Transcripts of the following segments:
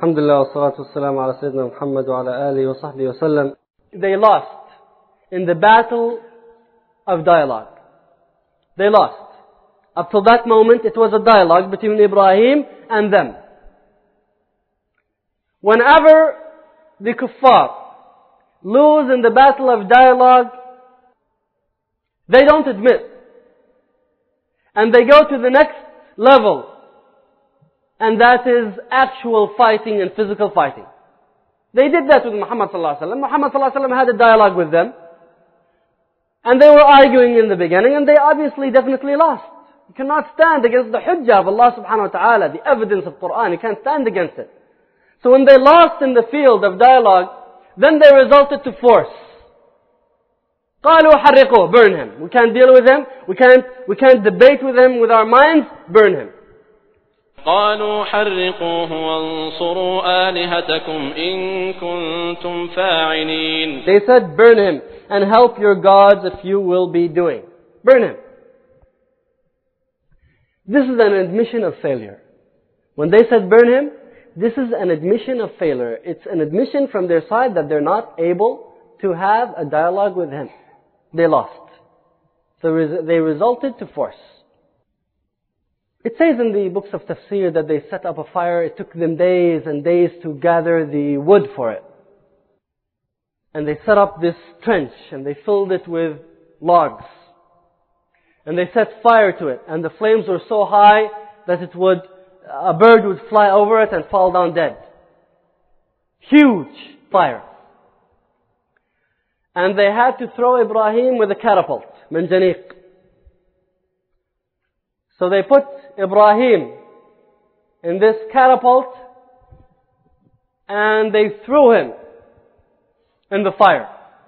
Alhamdulillah wa salatu wassalamu ala Sayyidina Muhammad wa ala alihi wa sahbihi wa sallam. They lost in the battle of dialogue. They lost. Up till that moment it was a dialogue between Ibrahim and them. Whenever the kuffar lose in the battle of dialogue, they don't admit. And they go to the next level. And that is actual fighting and physical fighting. They did that with Muhammad sallallahu alaihi wasallam. Muhammad sallallahu alaihi wasallam had a dialogue with them. And they were arguing in the beginning, and they obviously definitely lost. You cannot stand against the hujjah of Allah subhanahu wa ta'ala, the evidence of Quran. You can't stand against it. So when they lost in the field of dialogue, then they resorted to force. قالوا حرقوه, burn him. We can't deal with him. We can't debate with him with our minds. Burn him. قالوا حرقوه وانصروا آلهتكم إن كنتم فاعلين. They said, burn him and help your gods if you will be doing. Burn him. This is an admission of failure. When they said burn him, this is an admission of failure. It's an admission from their side that they're not able to have a dialogue with him. They lost. So they resulted to force. It says in the books of tafsir that they set up a fire. It took them days and days to gather the wood for it. And they set up this trench and they filled it with logs. And they set fire to it. And the flames were so high that a bird would fly over it and fall down dead. Huge fire. And they had to throw Ibrahim with a catapult, manjaniq. So they put Ibrahim in this catapult and they threw him in the fire.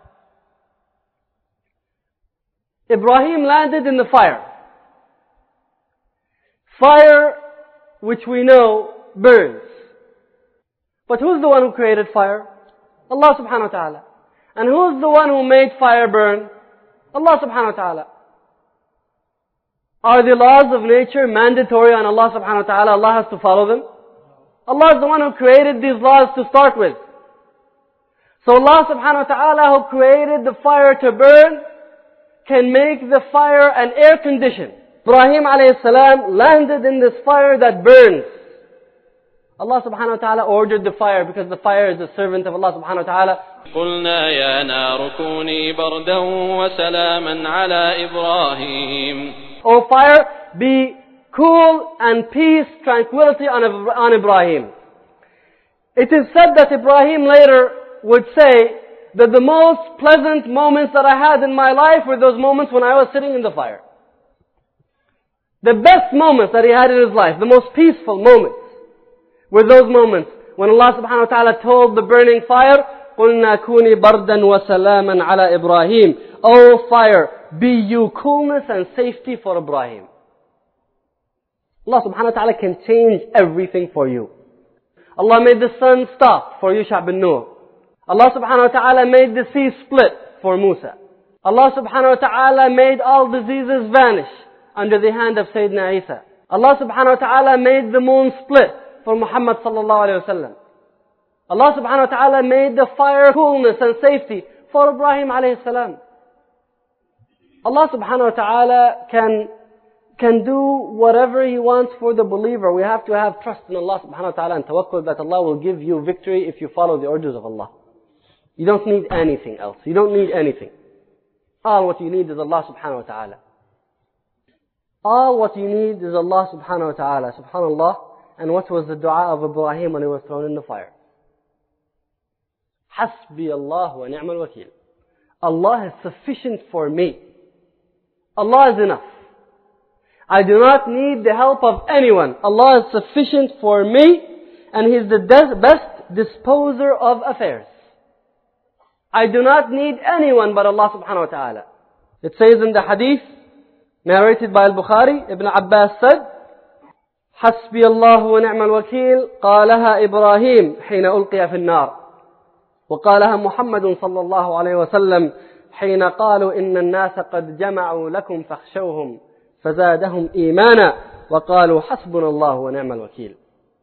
Ibrahim landed in the fire. Fire, which we know, burns. But who's the one who created fire? Allah subhanahu wa ta'ala. And who's the one who made fire burn? Allah subhanahu wa ta'ala. Are the laws of nature mandatory on Allah subhanahu wa ta'ala? Allah has to follow them? Allah is the one who created these laws to start with. So Allah subhanahu wa ta'ala who created the fire to burn can make the fire an air condition. Ibrahim alayhi salam landed in this fire that burns. Allah subhanahu wa ta'ala ordered the fire because the fire is the servant of Allah subhanahu wa ta'ala. قلنا يا نار كوني بردا وسلاما على إبراهيم. O fire, be cool and peace, tranquility on Ibrahim. It is said that Ibrahim later would say that the most pleasant moments that I had in my life were those moments when I was sitting in the fire. The best moments that he had in his life, the most peaceful moments, were those moments when Allah subhanahu wa ta'ala told the burning fire, قُلْنَا كُونِي بَرْدًا وَسَلَامًا عَلَى إِبْرَاهِيمَ. O fire, be you coolness and safety for Ibrahim. Allah subhanahu wa ta'ala can change everything for you. Allah made the sun stop for Yusha bin Nun. Allah subhanahu wa ta'ala made the sea split for Musa. Allah subhanahu wa ta'ala made all diseases vanish under the hand of Sayyidina Isa. Allah subhanahu wa ta'ala made the moon split for Muhammad sallallahu alayhi wa sallam. Allah subhanahu wa ta'ala made the fire coolness and safety for Ibrahim alayhi salam. Allah subhanahu wa ta'ala can do whatever He wants for the believer. We have to have trust in Allah subhanahu wa ta'ala and tawakkul that Allah will give you victory if you follow the orders of Allah. You don't need anything else. You don't need anything. All what you need is Allah subhanahu wa ta'ala. All what you need is Allah subhanahu wa ta'ala. Subhanallah. And what was the dua of Ibrahim when he was thrown in the fire? Hasbi Allah wa ni'mal wakil. Allah is sufficient for me. Allah is enough. I do not need the help of anyone. Allah is sufficient for me and He is the best disposer of affairs. I do not need anyone but Allah subhanahu wa ta'ala. It says in the hadith narrated by Al-Bukhari, Ibn Abbas said, حسبي الله ونعم الوكيل قالها إبراهيم حين ألقي في النار وقالها محمد صلى الله عليه وسلم حين قالوا إن الناس قد جمعوا لكم فاخشوهم فزادهم إيمانا وقالوا حسبنا الله ونعم الوكيل.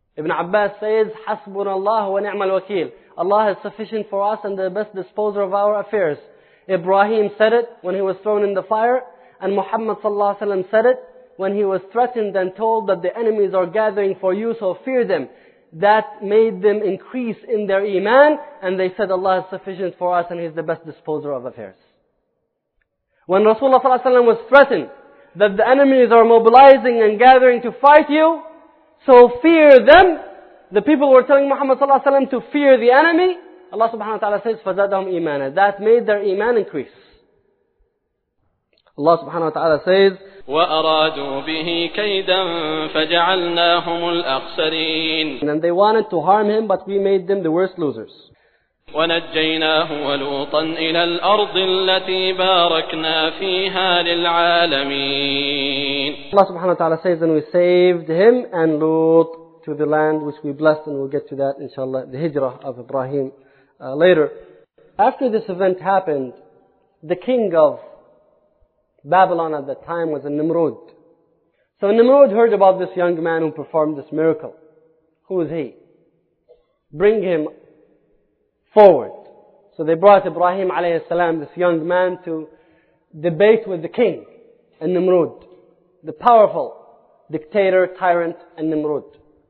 Ibn Abbas says, Hasbunallah wa ni'mal wakil. Allah is sufficient for us and the best disposer of our affairs. Ibrahim said it when he was thrown in the fire, and Muhammad sallallahu alaihi wasallam said it when he was threatened and told that the enemies are gathering for you, so fear them. That made them increase in their iman, and they said Allah is sufficient for us and He is the best disposer of affairs. When Rasulullah sallallahu alaihi wasallam was threatened that the enemies are mobilizing and gathering to fight you, so fear them. The people were telling Muhammad sallallahu alaihi wasallam to fear the enemy. Allah subhanahu wa ta'ala says, فَزَادَهُمْ إِيمَانًا. That made their iman increase. Allah subhanahu wa ta'ala says, وَأَرَادُوا بِهِ كَيْدًا فَجَعَلْنَاهُمُ الْأَخْسَرِينَ. And they wanted to harm him, but we made them the worst losers. وَنَجَّيْنَاهُ وَلُوطًا إِلَى الْأَرْضِ الَّتِي بَارَكْنَا فِيهَا لِلْعَالَمِينَ. Allah subhanahu wa ta'ala says, and we saved him and Lut to the land which we blessed, and we'll get to that inshallah, the hijrah of Ibrahim later. After this event happened, the king of Babylon at that time was a Nimrod. So Nimrod heard about this young man who performed this miracle. Who is he? Bring him forward. So they brought Ibrahim alayhi salam, this young man, to debate with the king and Nimrod, the powerful dictator, tyrant, and Nimrod.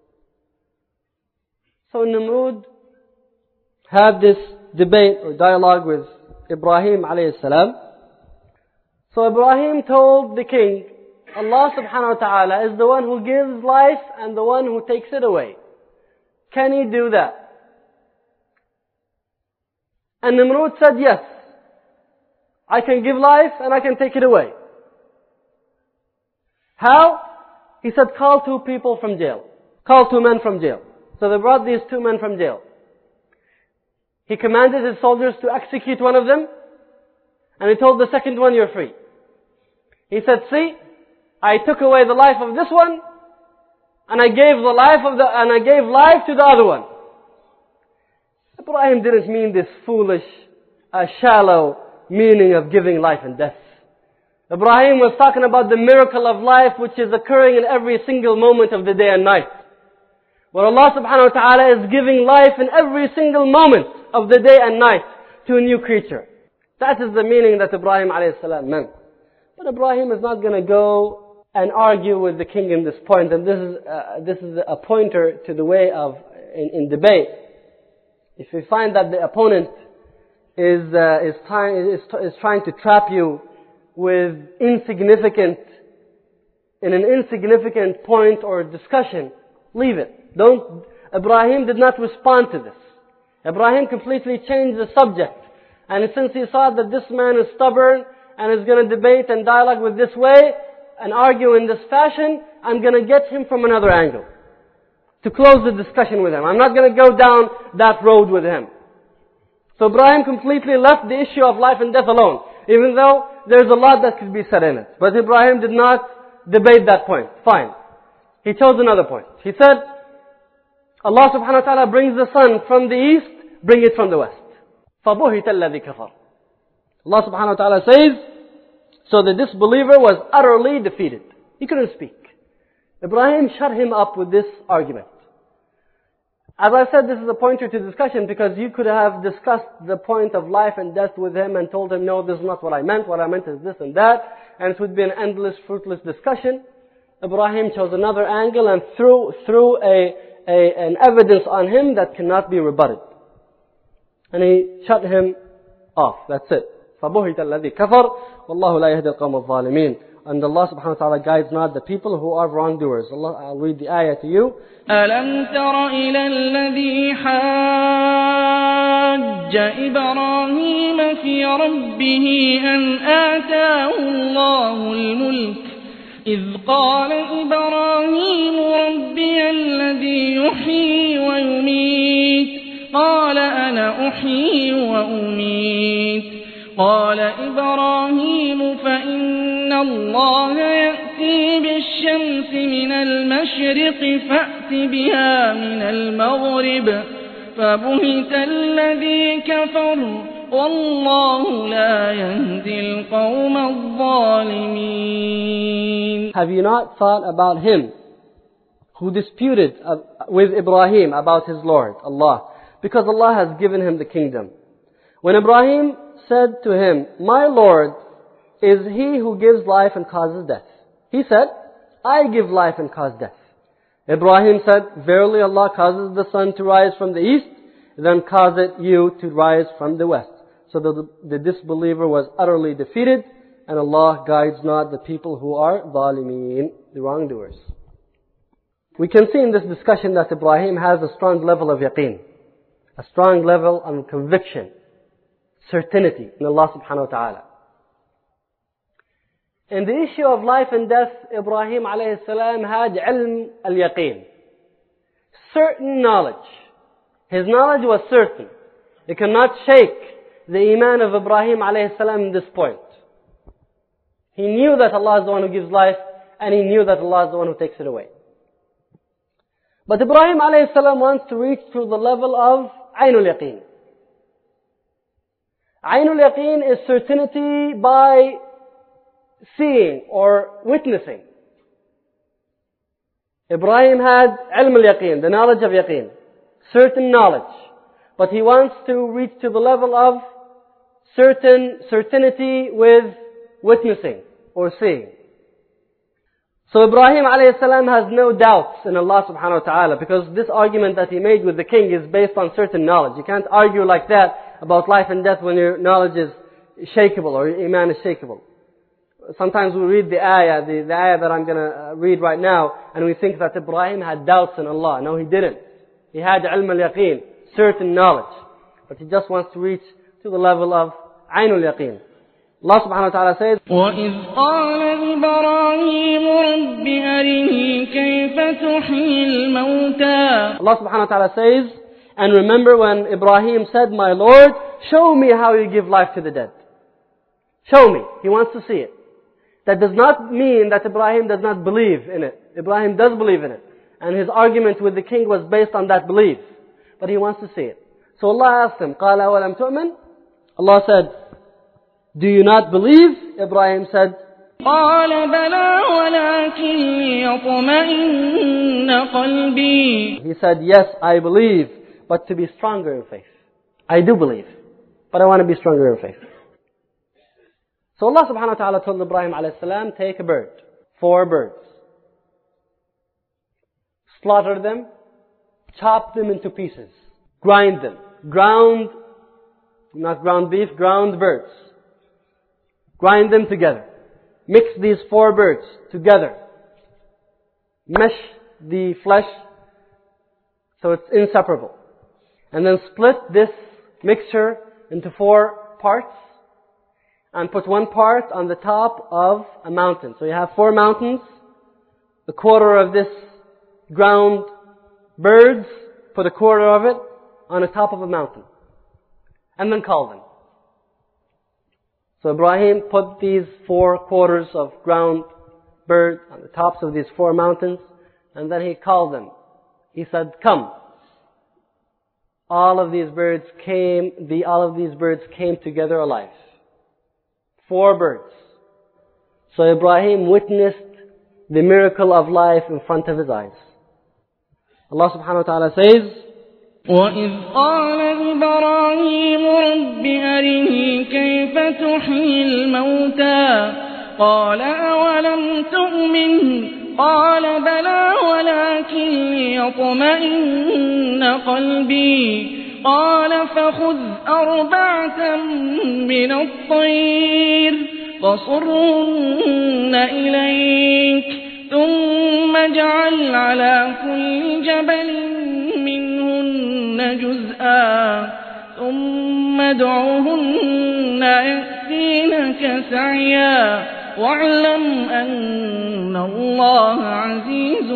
So Nimrod had this debate or dialogue with Ibrahim alayhi salam. So Ibrahim told the king, Allah subhanahu wa ta'ala is the one who gives life and the one who takes it away. Can He do that? And Nimrod said, yes. I can give life and I can take it away. How? He said, call two people from jail. Call two men from jail. So they brought these two men from jail. He commanded his soldiers to execute one of them, and he told the second one, you're free. He said, see, I took away the life of this one, and I gave life to the other one. Ibrahim didn't mean this foolish, shallow meaning of giving life and death. Ibrahim was talking about the miracle of life which is occurring in every single moment of the day and night. Where Allah subhanahu wa ta'ala is giving life in every single moment of the day and night to a new creature. That is the meaning that Ibrahim alayhi salam meant. But Ibrahim is not going to go and argue with the king in this point. And this is a pointer to the way of, in debate. If you find that the opponent is trying to trap you with in an insignificant point or discussion, leave it. Ibrahim did not respond to this. Ibrahim completely changed the subject. And since he saw that this man is stubborn and is going to debate and dialogue with this way and argue in this fashion, I'm going to get him from another angle to close the discussion with him. I'm not going to go down that road with him. So Ibrahim completely left the issue of life and death alone, even though there's a lot that could be said in it. But Ibrahim did not debate that point. Fine. He chose another point. He said, Allah subhanahu wa ta'ala brings the sun from the east, bring it from the west. فَبُهِتَ الَّذِي كَفَرَ. Allah subhanahu wa ta'ala says, so the disbeliever was utterly defeated. He couldn't speak. Ibrahim shut him up with this argument. As I said, this is a pointer to discussion because you could have discussed the point of life and death with him and told him, no, this is not what I meant. What I meant is this and that. And it would be an endless, fruitless discussion. Ibrahim chose another angle and threw an evidence on him that cannot be rebutted. And he shut him off. That's it. فَبُهِتَ الَّذِي كَفَرْ وَاللَّهُ لَا يَهْدِي الْقَوْمَ الظَّالِمِينَ. And Allah subhanahu wa ta'ala guides not the people who are wrongdoers. I'll read the ayah to you. أَلَمْ تَرَ إِلَى الَّذِي حَاجَّ إِبْرَاهِيمَ فِي رَبِّهِ أَنْ آتَاهُ اللَّهُ الْمُلْكَ إِذْ قَالَ إِبْرَاهِيمُ رَبِّيَ الَّذِي يُحْيِي وَيُمِيتُ قَالَ أَنَا أُحْيِي وَأُمِيتُ قال إبراهيم فإن الله يأتي بالشمس من المشرق فأت بها من المغرب فبهت الذي كفر والله لا يهدي القوم الظالمين. Have you not thought about him who disputed with Ibrahim about his Lord, Allah, because Allah has given him the kingdom. When Ibrahim said to him, my Lord is he who gives life and causes death. He said, I give life and cause death. Ibrahim said, verily Allah causes the sun to rise from the east, then causeth you to rise from the west. So the disbeliever was utterly defeated, and Allah guides not the people who are zalimeen, the wrongdoers. We can see in this discussion that Ibrahim has a strong level of yaqeen, a strong level of conviction, certainty in Allah subhanahu wa ta'ala. In the issue of life and death, Ibrahim alayhi salam had ilm al-yaqeen, certain knowledge. His knowledge was certain. You cannot shake the iman of Ibrahim alayhi salam in this point. He knew that Allah is the one who gives life, and he knew that Allah is the one who takes it away. But Ibrahim alayhi salam wants to reach to the level of Ainul Yaqeen. Ainul Yaqeen is certainty by seeing or witnessing. Ibrahim had Ilm al-Yaqeen, the knowledge of Yaqeen, certain knowledge. But he wants to reach to the level of certainty with witnessing or seeing. So Ibrahim alayhi salam has no doubts in Allah subhanahu wa ta'ala, because this argument that he made with the king is based on certain knowledge. You can't argue like that about life and death when your knowledge is shakeable or your iman is shakeable. Sometimes we read the ayah, the ayah that I'm going to read right now, and we think that Ibrahim had doubts in Allah. No, he didn't. He had ilm al-yaqeen, certain knowledge. But he just wants to reach to the level of Ainul Yaqeen. Allah subhanahu wa ta'ala says, وَإِذْ قَالَ إِبْرَاهِيمُ رَبِّ أَرِنِي كَيْفَ تُحْيِي الْمَوْتَى. Allah subhanahu wa ta'ala says, and remember when Ibrahim said, my Lord, show me how you give life to the dead. Show me. He wants to see it. That does not mean that Ibrahim does not believe in it. Ibrahim does believe in it. And his argument with the king was based on that belief. But he wants to see it. So Allah asked him, قَالَ أَوَلَمْ تُؤْمِنْ? Allah said, do you not believe? Ibrahim said, قَالَ بَلَى وَلَكِنْ لِيَطْمَئِنَّ قَلْبِي. He said, yes, I believe, but to be stronger in faith. I do believe, but I want to be stronger in faith. So Allah subhanahu wa ta'ala told Ibrahim alayhi salam, take a bird, 4 birds. Slaughter them, chop them into pieces, grind them, not ground beef, ground birds. Grind them together. Mix these 4 birds together. Mesh the flesh so it's inseparable. And then split this mixture into 4 parts and put 1 part on the top of a mountain. So you have 4 mountains, a quarter of this ground birds, put a quarter of it on the top of a mountain. And then call them. So Ibrahim put these 4 quarters of ground bird on the tops of these 4 mountains, and then he called them. He said, come. All of these birds came together alive. 4 birds. So Ibrahim witnessed the miracle of life in front of his eyes. Allah subhanahu wa ta'ala says, وَإِذْ قَالَ إِبْرَاهِيمُ رَبِّ أَرِنِي كَيْفَ تُحْيِي الْمَوْتَى قَالَ أَوَلَمْ تُؤْمِنْ قَالَ بَلَى وَلَكِنْ لِيَطْمَئِنَّ قَلْبِي قَالَ فَخُذْ 4 مِنَ الطَّيْرِ فَصُرْهُنَّ إِلَيْكَ ثُمَّ اجْعَلْ عَلَى كُلِّ جَبَلٍ منهن جزءا ثم ادعوهن يأتينك سعيا واعلم أن الله عزيز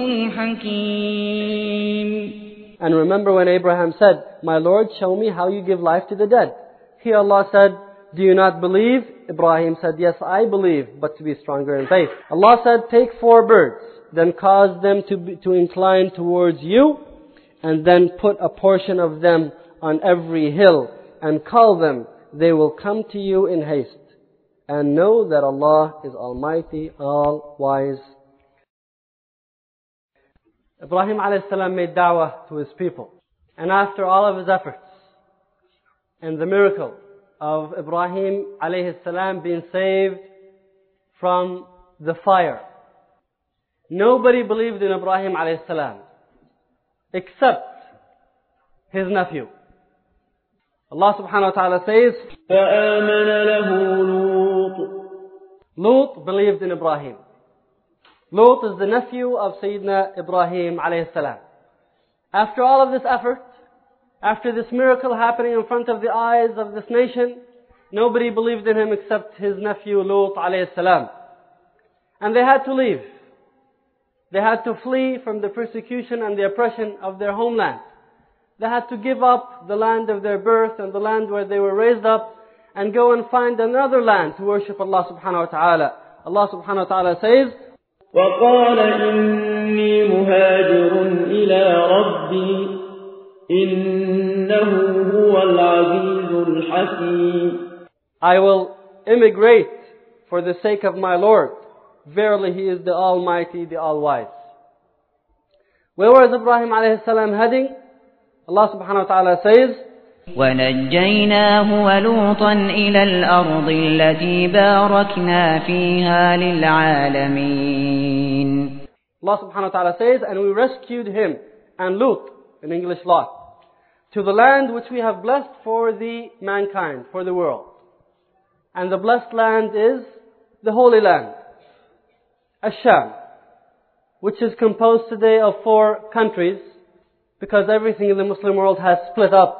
حكيم. And remember when Abraham said, my Lord, show me how you give life to the dead. Here Allah said, do you not believe? Ibrahim said, yes, I believe, but to be stronger in faith. Allah said, take 4 birds, then cause them to incline towards you, and then put a portion of them on every hill, and call them. They will come to you in haste. And know that Allah is Almighty, all-wise. Ibrahim alayhi salam made da'wah to his people. And after all of his efforts, and the miracle of Ibrahim alayhi salam being saved from the fire, nobody believed in Ibrahim alayhi salam except his nephew. Allah subhanahu wa ta'ala says, فآمن له لوط. Lut believed in Ibrahim. Lut is the nephew of Sayyidina Ibrahim alayhi salam. After all of this effort, after this miracle happening in front of the eyes of this nation, nobody believed in him except his nephew Lut alayhi salam. And they had to leave. They had to flee from the persecution and the oppression of their homeland. They had to give up the land of their birth and the land where they were raised up and go and find another land to worship Allah subhanahu wa ta'ala. Allah subhanahu wa ta'ala says, وقال إني مهاجر إلى ربي إنه هو العزيز الحكيم. I will immigrate for the sake of my Lord. Verily He is the Almighty, the All-Wise. Where was Ibrahim alayhi salam heading? Allah subhanahu wa ta'ala says, وَنَجَّيْنَاهُ وَلُوطًا إِلَى الْأَرْضِ الَّتِي بَارَكْنَا فِيهَا لِلْعَالَمِينَ. Allah subhanahu wa ta'ala says, and we rescued him and Lut, in English Lot, to the land which we have blessed for the mankind, for the world. And the blessed land is the Holy Land, Ash-Sham, which is composed today of 4 countries, because everything in the Muslim world has split up.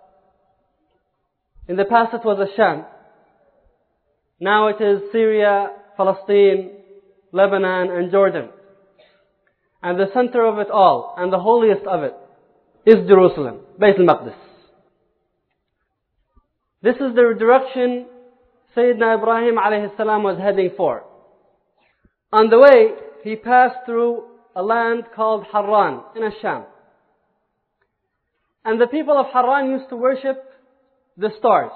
In the past it was Ash-Sham. Now it is Syria, Palestine, Lebanon and Jordan. And the center of it all, and the holiest of it, is Jerusalem, Bayt al-Maqdis. This is the direction Sayyidina Ibrahim alayhi salam was heading for. On the way, he passed through a land called Harran in Ash-Sham. And the people of Harran used to worship the stars.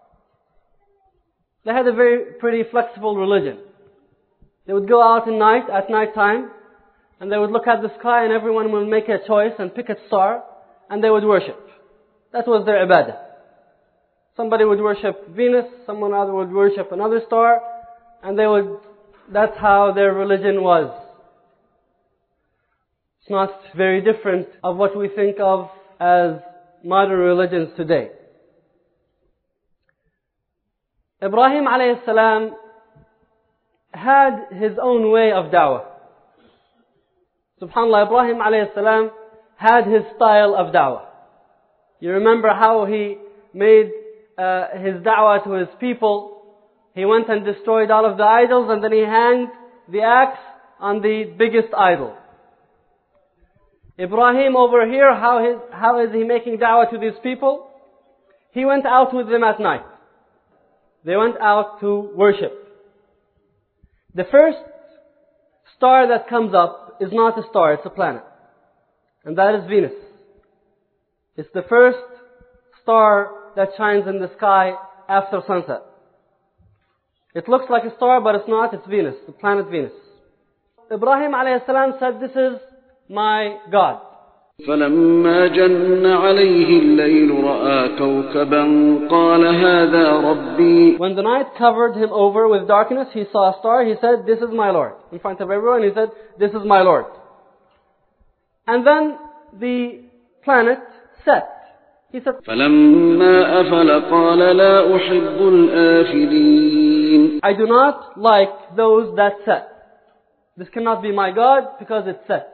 They had a very pretty flexible religion. They would go out at night time, and they would look at the sky and everyone would make a choice and pick a star, and they would worship. That was their ibadah. Somebody would worship Venus, someone other would worship another star, and that's how their religion was. It's not very different of what we think of as modern religions today. Ibrahim alayhi salam had his own way of da'wah. SubhanAllah, Ibrahim alayhi salam had his style of da'wah. You remember how he made his da'wah to his people. He went and destroyed all of the idols and then he hanged the axe on the biggest idol. Ibrahim over here, how is he making da'wah to these people? He went out with them at night. They went out to worship. The first star that comes up is not a star, it's a planet. And that is Venus. It's the first star that shines in the sky after sunset. It looks like a star, but it's not, it's Venus, the planet Venus. Ibrahim alayhi salam said, this is my God. فلما جن عليه الليل رأى كوكبا قال هذا ربي. When the night covered him over with darkness, he saw a star, he said, this is my Lord. In front of everyone, he said, this is my Lord. And then the planet set. He said, فلما أفل قال لا أحب الآفلين. I do not like those that set. This cannot be my God because it sets.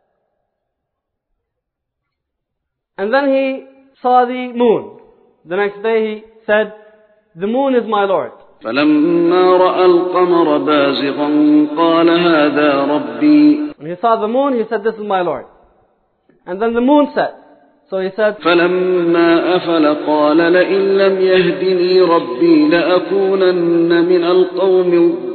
And then he saw the moon. The next day he said, the moon is my Lord. فلما رأى القمر بازغا قال هذا ربي. When he saw the moon, he said, this is my Lord. And then the moon set. So he said, فلما أفل قال لئن لم يهدني ربي لأكونن من القوم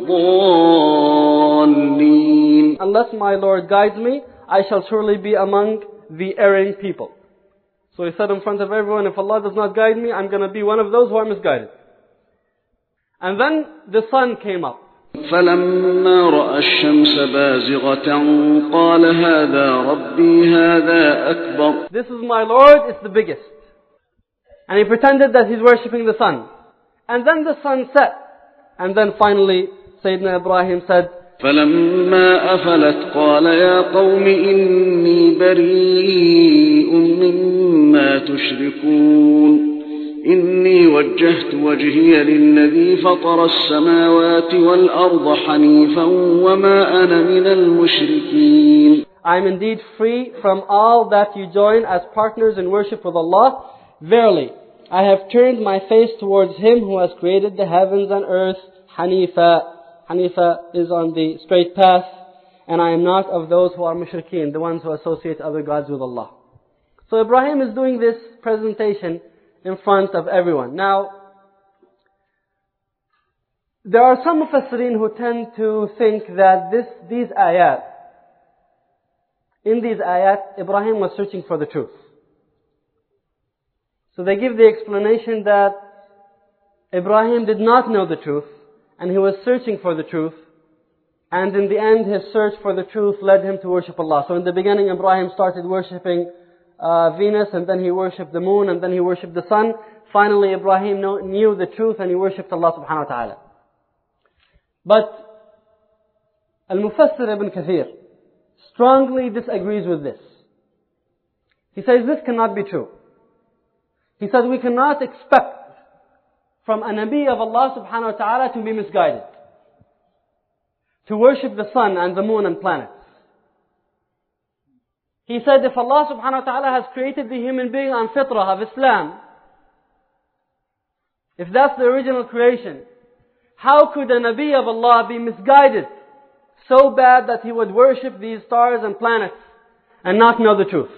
الضالين. Unless my Lord guides me, I shall surely be among the erring people. So he said in front of everyone, if Allah does not guide me, I'm going to be one of those who are misguided. And then the sun came up. فلما رأى الشمس بازغة قال هذا ربي هذا أكبر. This is my Lord, it's the biggest. And he pretended that he's worshipping the sun. And then the sun set. And then finally Sayyidina Ibrahim said, فلما أفلت قال يا قوم إني بريء مما تشركون إني وجهت وجهي للذي فطر السماوات والأرض حنيفا وما أنا من المشركين. I am indeed free from all that you join as partners in worship with Allah. Verily, I have turned my face towards Him who has created the heavens and earth. Hanifa. Hanifa is on the straight path, and I am not of those who are mushrikeen, the ones who associate other gods with Allah. So Ibrahim is doing this presentation in front of everyone. Now, there are some mufassirin who tend to think that these ayat, in these ayat, Ibrahim was searching for the truth. So they give the explanation that Ibrahim did not know the truth, and he was searching for the truth, and in the end his search for the truth led him to worship Allah. So in the beginning Ibrahim started worshipping Venus, and then he worshipped the moon, and then he worshipped the sun. Finally Ibrahim knew the truth and he worshipped Allah subhanahu wa ta'ala. But Al-Mufassir Ibn Kathir strongly disagrees with this. He says this cannot be true. He said we cannot expect from a Nabi of Allah subhanahu wa ta'ala to be misguided, to worship the sun and the moon and planets. He said if Allah subhanahu wa ta'ala has created the human being on fitrah of Islam, if that's the original creation, how could a Nabi of Allah be misguided so bad that he would worship these stars and planets and not know the truth?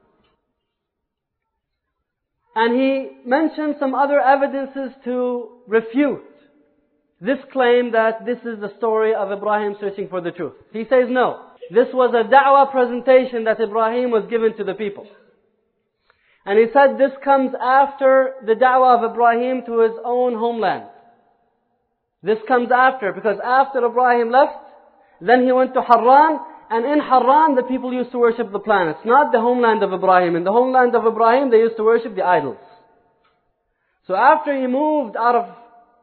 And he mentioned some other evidences to refute this claim that this is the story of Ibrahim searching for the truth. He says no. This was a da'wah presentation that Ibrahim was given to the people. And he said this comes after the da'wah of Ibrahim to his own homeland. This comes after, because after Ibrahim left, then he went to Harran, and in Harran the people used to worship the planets, not the homeland of Ibrahim. In the homeland of Ibrahim they used to worship the idols. So after he moved out of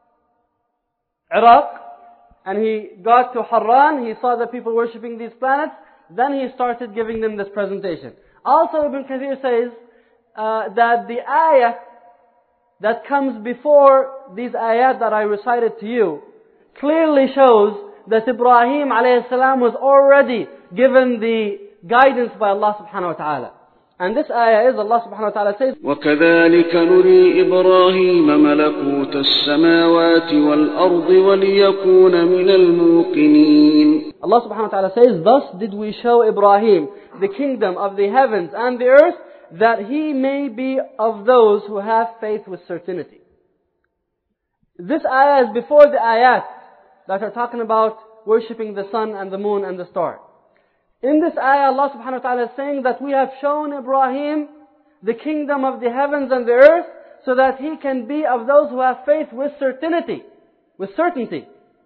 Iraq, and he got to Harran, he saw the people worshipping these planets, then he started giving them this presentation. Also Ibn Kathir says that the ayah that comes before these ayat that I recited to you clearly shows that Ibrahim alayhi salam was already given the guidance by Allah subhanahu wa ta'ala. And this ayah is, Allah subhanahu wa ta'ala says, وَكَذَلِكَ نُرِي إِبْرَاهِيمَ مَلَكُوتَ السَّمَاوَاتِ وَالْأَرْضِ وَلِيَكُونَ مِنَ الْمُوقِنِينَ. Allah subhanahu wa ta'ala says, thus did we show Ibrahim the kingdom of the heavens and the earth, that he may be of those who have faith with certainty. This ayah is before the ayat that are talking about worshipping the sun and the moon and the star. In this ayah, Allah subhanahu wa ta'ala is saying that we have shown Ibrahim the kingdom of the heavens and the earth so that he can be of those who have faith with certainty. With certainty.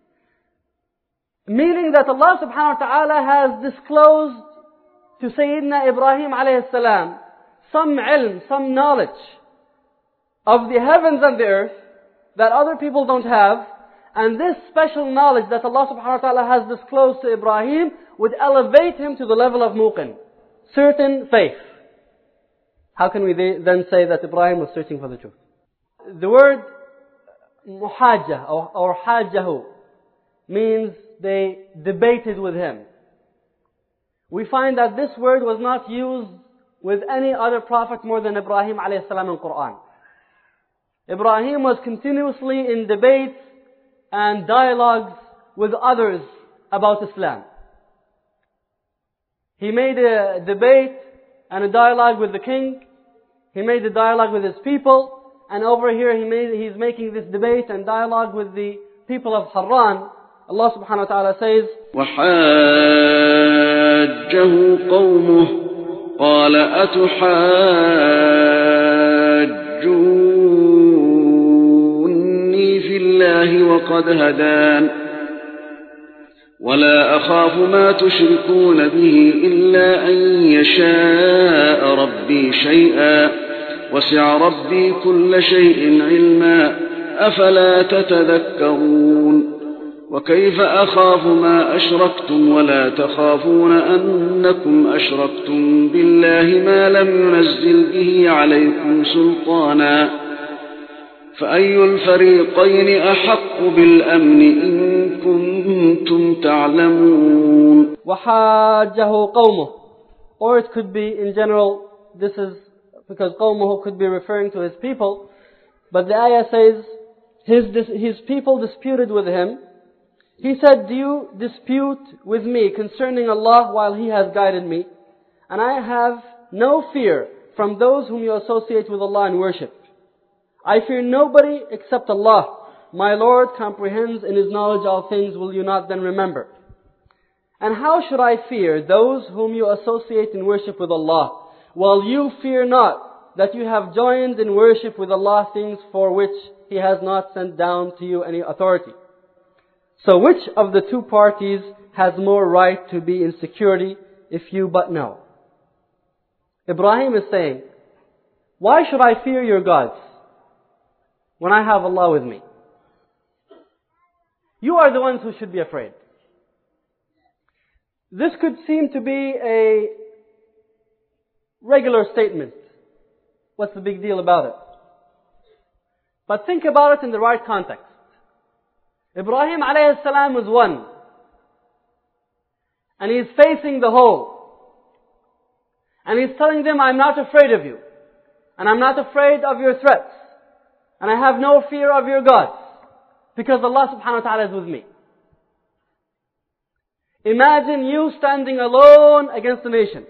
Meaning that Allah subhanahu wa ta'ala has disclosed to Sayyidina Ibrahim alayhi salam some ilm, some knowledge of the heavens and the earth that other people don't have. And this special knowledge that Allah subhanahu wa ta'ala has disclosed to Ibrahim would elevate him to the level of muqin, certain faith. How can we then say that Ibrahim was searching for the truth? The word muhajjah or hajjahu means they debated with him. We find that this word was not used with any other prophet more than Ibrahim alayhi salam in Quran. Ibrahim was continuously in debates and dialogues with others about Islam. He made a debate and a dialogue with the king. He made a dialogue with his people. And over here he's making this debate and dialogue with the people of Harran. Allah subhanahu wa ta'ala says, وَحَاجَّهُ قَوْمُهُ قَالَ أَتُحَاجُّونِّي فِي اللَّهِ وَقَدْ هَدَانِ ولا أخاف ما تشركون به إلا أن يشاء ربي شيئا وسع ربي كل شيء علما أفلا تتذكرون وكيف أخاف ما أشركتم ولا تخافون أنكم أشركتم بالله ما لم ينزل به عليكم سلطانا فأي الفريقين أحق بالأمن إن كنتم تعلمون. وحاجه قومه, or it could be in general, this is because قومه could be referring to his people, but the ayah says his people disputed with him. He said, do you dispute with me concerning Allah while He has guided me? And I have no fear from those whom you associate with Allah in worship. I fear nobody except Allah. My Lord comprehends in His knowledge all things. Will you not then remember? And how should I fear those whom you associate in worship with Allah, while you fear not that you have joined in worship with Allah things for which He has not sent down to you any authority? So which of the two parties has more right to be in security if you but know? Ibrahim is saying, why should I fear your gods when I have Allah with me? You are the ones who should be afraid. This could seem to be a regular statement. What's the big deal about it? But think about it in the right context. Ibrahim alayhi salam was one. And he's facing the whole. And he's telling them, I'm not afraid of you. And I'm not afraid of your threats. And I have no fear of your gods. Because Allah subhanahu wa ta'ala is with me. Imagine you standing alone against a nation.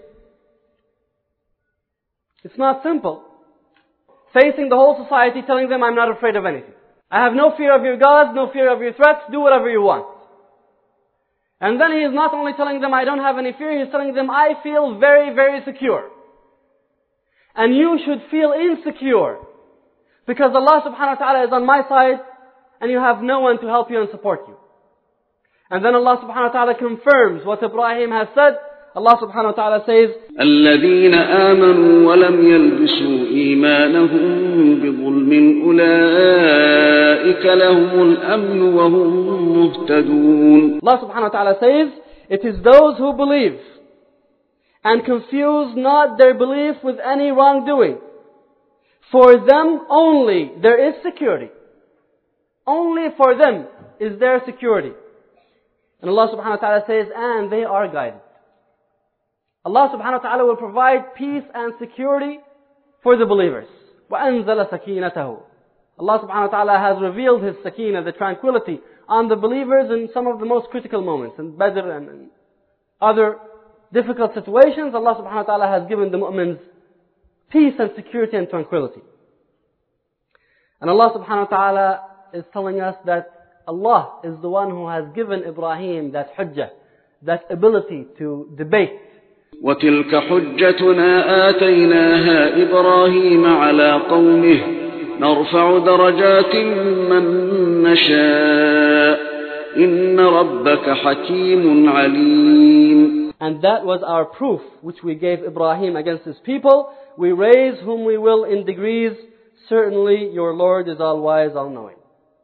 It's not simple. Facing the whole society, telling them, I'm not afraid of anything. I have no fear of your gods, no fear of your threats, do whatever you want. And then he is not only telling them, I don't have any fear, he is telling them, I feel very, very secure. And you should feel insecure. Because Allah subhanahu wa ta'ala is on my side, and you have no one to help you and support you. And then Allah subhanahu wa ta'ala confirms what Ibrahim has said. Allah subhanahu wa ta'ala says, الذين آمنوا ولم يلبسوا إيمانهم بظلم أولئك لهم الأمن وهم مهتدون. Allah subhanahu wa ta'ala says, it is those who believe and confuse not their belief with any wrongdoing. For them only there is security. Only for them is there security. And Allah subhanahu wa ta'ala says, and they are guided. Allah subhanahu wa ta'ala will provide peace and security for the believers. وَأَنزَلَ سَكِينَتَهُ. Allah subhanahu wa ta'ala has revealed His sakeenah, the tranquility, on the believers in some of the most critical moments. In Badr and other difficult situations, Allah subhanahu wa ta'ala has given the mu'mins peace and security and tranquility. And Allah subhanahu wa ta'ala is telling us that Allah is the one who has given Ibrahim that hujjah, that ability to debate. وتلك حجتنا آتيناها إبراهيم على قومه نرفع درجات من نشاء إن ربك حكيم عليم. And that was our proof which we gave Ibrahim against his people. We raise whom we will in degrees. Certainly your Lord is all wise, all knowing.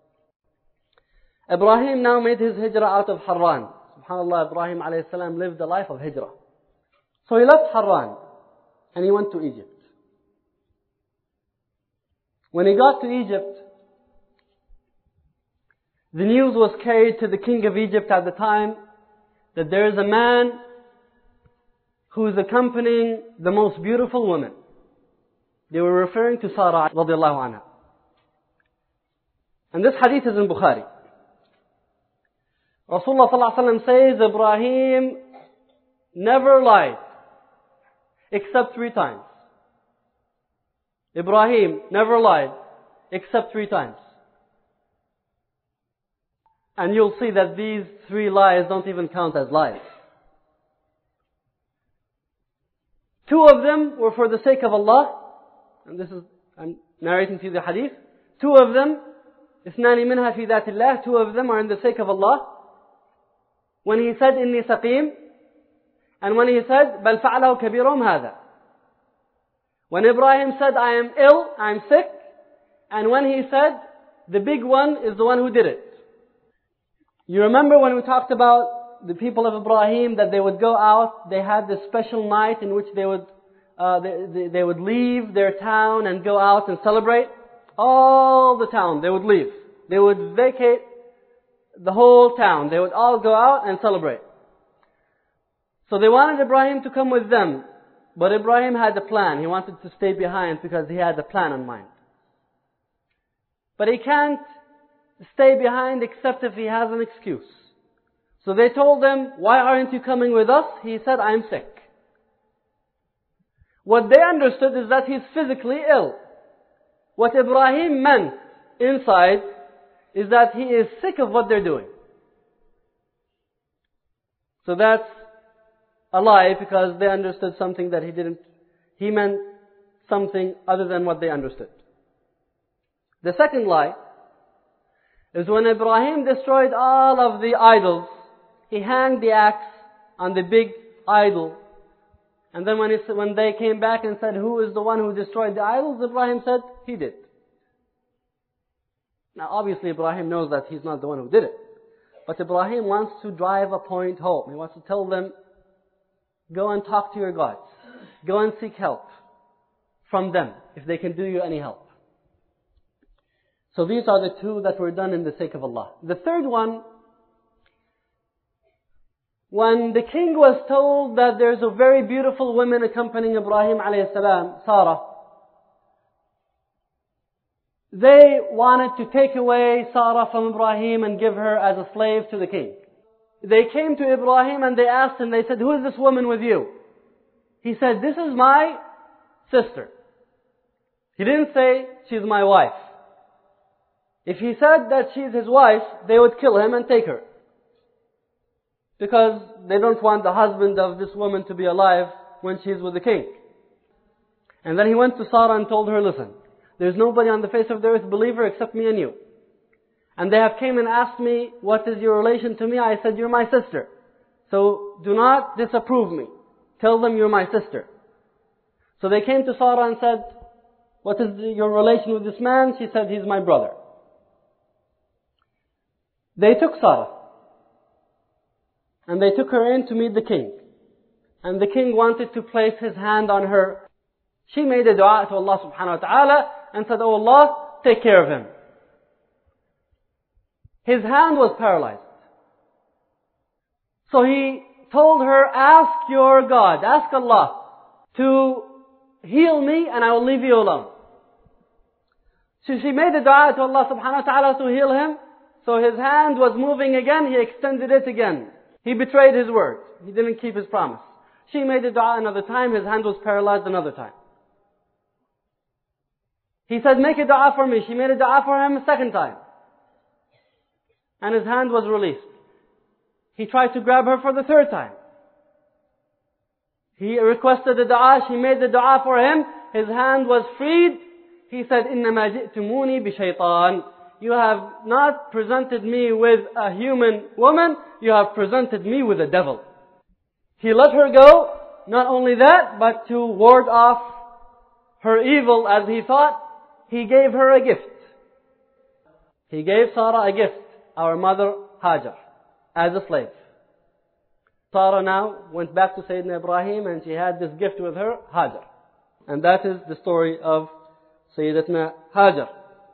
Ibrahim now made his hijrah out of Harran. SubhanAllah, Ibrahim alayhi salam lived a life of hijrah. So he left Harran and he went to Egypt. When he got to Egypt, the news was carried to the king of Egypt at the time that there is a man who is accompanying the most beautiful woman. They were referring to Sarah radiallahu anha. And this hadith is in Bukhari. Rasulullah sallallahu alaihi wasallam says Ibrahim never lied except 3 times. Ibrahim never lied except 3 times. And you'll see that these 3 lies don't even count as lies. 2 of them were for the sake of Allah. And this is, I'm narrating to you the hadith. 2 of them, اثنان منها في ذات الله, 2 of them are in the sake of Allah. when he said, إِنِّي سَقِيم, and when he said, بَلْ فَعَلَهُ كَبِيرُهُمْ هَذَا. When Ibrahim said, I am ill, I am sick, and when he said, the big one is the one who did it. You remember when we talked about the people of Ibrahim, that they would go out, they had this special night in which they would leave their town and go out and celebrate? All the town, they would leave. They would vacate the whole town. They would all go out and celebrate. So they wanted Ibrahim to come with them. But Ibrahim had a plan. He wanted to stay behind because he had a plan in mind. But he can't stay behind except if he has an excuse. So they told him, why aren't you coming with us? He said, I'm sick. What they understood is that he's physically ill. What Ibrahim meant inside is that he is sick of what they're doing. So that's a lie, because they understood something that he didn't. He meant something other than what they understood. The second lie is when Ibrahim destroyed all of the idols, he hanged the axe on the big idol. And then when they came back and said, who is the one who destroyed the idols? Ibrahim said, he did. Now obviously Ibrahim knows that he's not the one who did it. But Ibrahim wants to drive a point home. He wants to tell them, go and talk to your gods. Go and seek help from them, if they can do you any help. So these are the two that were done in the sake of Allah. The third one, when the king was told that there's a very beautiful woman accompanying Ibrahim alayhi salam, Sarah, they wanted to take away Sarah from Ibrahim and give her as a slave to the king. They came to Ibrahim and they asked him, they said, who is this woman with you? He said, this is my sister. He didn't say, she's my wife. If he said that she's his wife, they would kill him and take her. Because they don't want the husband of this woman to be alive when she's with the king. And then he went to Sarah and told her, listen, there's nobody on the face of the earth believer except me and you. And they have came and asked me, what is your relation to me? I said, you're my sister. So do not disapprove me. Tell them you're my sister. So they came to Sarah and said, what is your relation with this man? She said, he's my brother. They took Sarah. And they took her in to meet the king. And the king wanted to place his hand on her. She made a dua to Allah subhanahu wa ta'ala and said, oh Allah, take care of him. His hand was paralyzed. So he told her, ask your God, ask Allah to heal me and I will leave you alone. So she made a dua to Allah subhanahu wa ta'ala to heal him. So his hand was moving again, he extended it again. He betrayed his word. He didn't keep his promise. She made a dua another time, his hand was paralyzed another time. He said, make a dua for me. She made a dua for him a second time. And his hand was released. He tried to grab her for the third time. He requested the dua, she made the dua for him, his hand was freed. He said, إِنَّمَا جِئْتُمُونِي بِشَيْطَانٍ. You have not presented me with a human woman, you have presented me with a devil. He let her go, not only that, but to ward off her evil as he thought, he gave her a gift. He gave Sarah a gift, our mother Hajar, as a slave. Sarah now went back to Sayyidina Ibrahim and she had this gift with her, Hajar. And that is the story of Sayyidatna Hajar.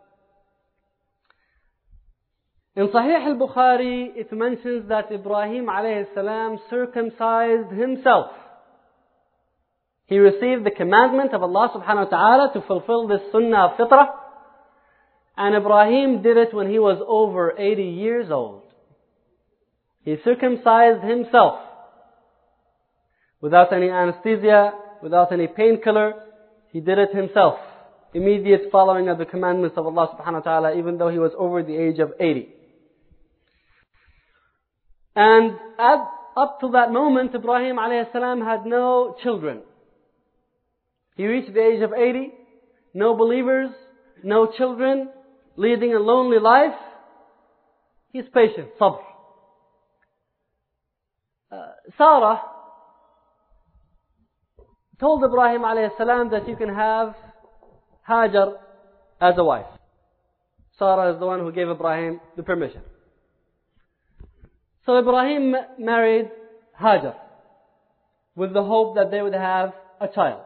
In Sahih al-Bukhari, it mentions that Ibrahim alayhi salam circumcised himself. He received the commandment of Allah subhanahu wa ta'ala to fulfill this sunnah of fitrah. And Ibrahim did it when he was over 80 years old. He circumcised himself. Without any anesthesia, without any painkiller, he did it himself. Immediate following of the commandments of Allah subhanahu wa ta'ala, even though he was over the age of 80. And up to that moment, Ibrahim alayhi salam had no children. He reached the age of 80, no believers, no children, leading a lonely life. He's patient, sabr. Sarah told Ibrahim alayhi salam that you can have Hajar as a wife. Sarah is the one who gave Ibrahim the permission. So Ibrahim married Hajar with the hope that they would have a child.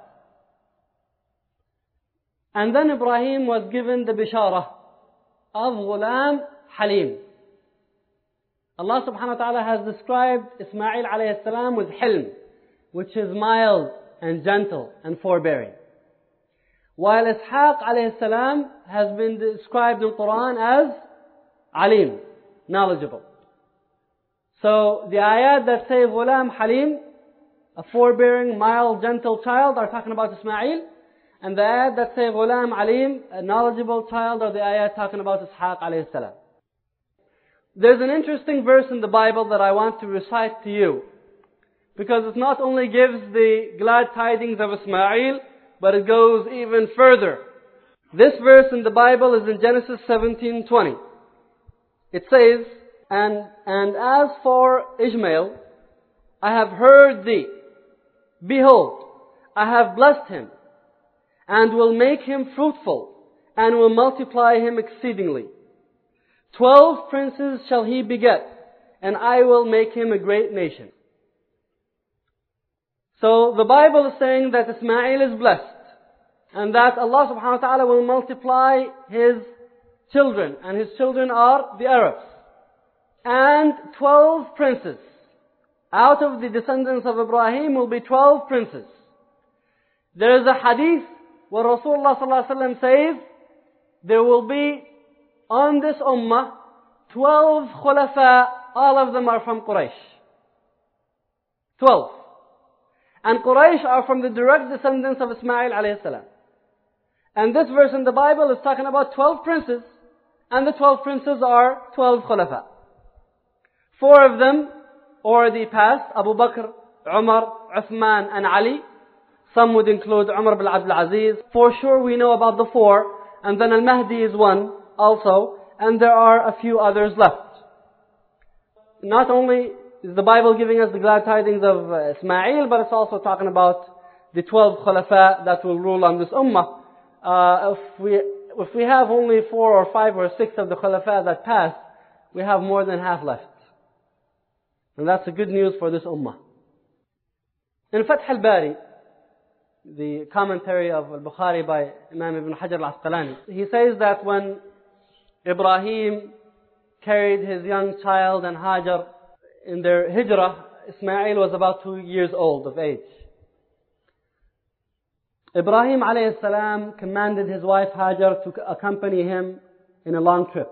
And then Ibrahim was given the bishara of Ghulam Halim. Allah subhanahu wa ta'ala has described Ismail alayhi salam with Hilm, which is mild and gentle and forbearing. While Ishaq alayhi salam has been described in the Quran as Alim, knowledgeable. So the ayat that say Ghulam Halim, a forbearing, mild, gentle child, are talking about Ismail. And the ayat that say Ghulam Alim, a knowledgeable child, are the ayat talking about Ishaq alayhi salam. There's an interesting verse in the Bible that I want to recite to you, because it not only gives the glad tidings of Ismail, but it goes even further. This verse in the Bible is in Genesis 17:20. It says, And as for Ishmael, I have heard thee. Behold, I have blessed him, and will make him fruitful, and will multiply him exceedingly. 12 princes shall he beget, and I will make him a great nation. So the Bible is saying that Ismail is blessed, and that Allah subhanahu wa ta'ala will multiply his children, and his children are the Arabs. And 12 princes. Out of the descendants of Ibrahim will be 12 princes. There is a hadith where Rasulullah sallallahu alaihi wasallam says, there will be on this ummah 12 khulafa, all of them are from Quraysh. 12. And Quraysh are from the direct descendants of Ismail alayhi salam. And this verse in the Bible is talking about 12 princes, and the 12 princes are 12 khulafa. 4 of them already passed, Abu Bakr, Umar, Uthman and Ali. Some would include Umar bin Abdul Aziz. For sure we know about the 4, and then Al-Mahdi is one also, and there are a few others left. Not only is the Bible giving us the glad tidings of Ismail, but it's also talking about the 12 khulafa that will rule on this ummah. If we have only 4 or 5 or 6 of the khulafa that passed, we have more than half left. And that's the good news for this ummah. In Fath al-Bari, the commentary of Al-Bukhari by Imam Ibn Hajar al-Asqalani, he says that when Ibrahim carried his young child and Hajar in their hijrah, Ismail was about 2 years old of age. Ibrahim alayhi salam commanded his wife Hajar to accompany him in a long trip.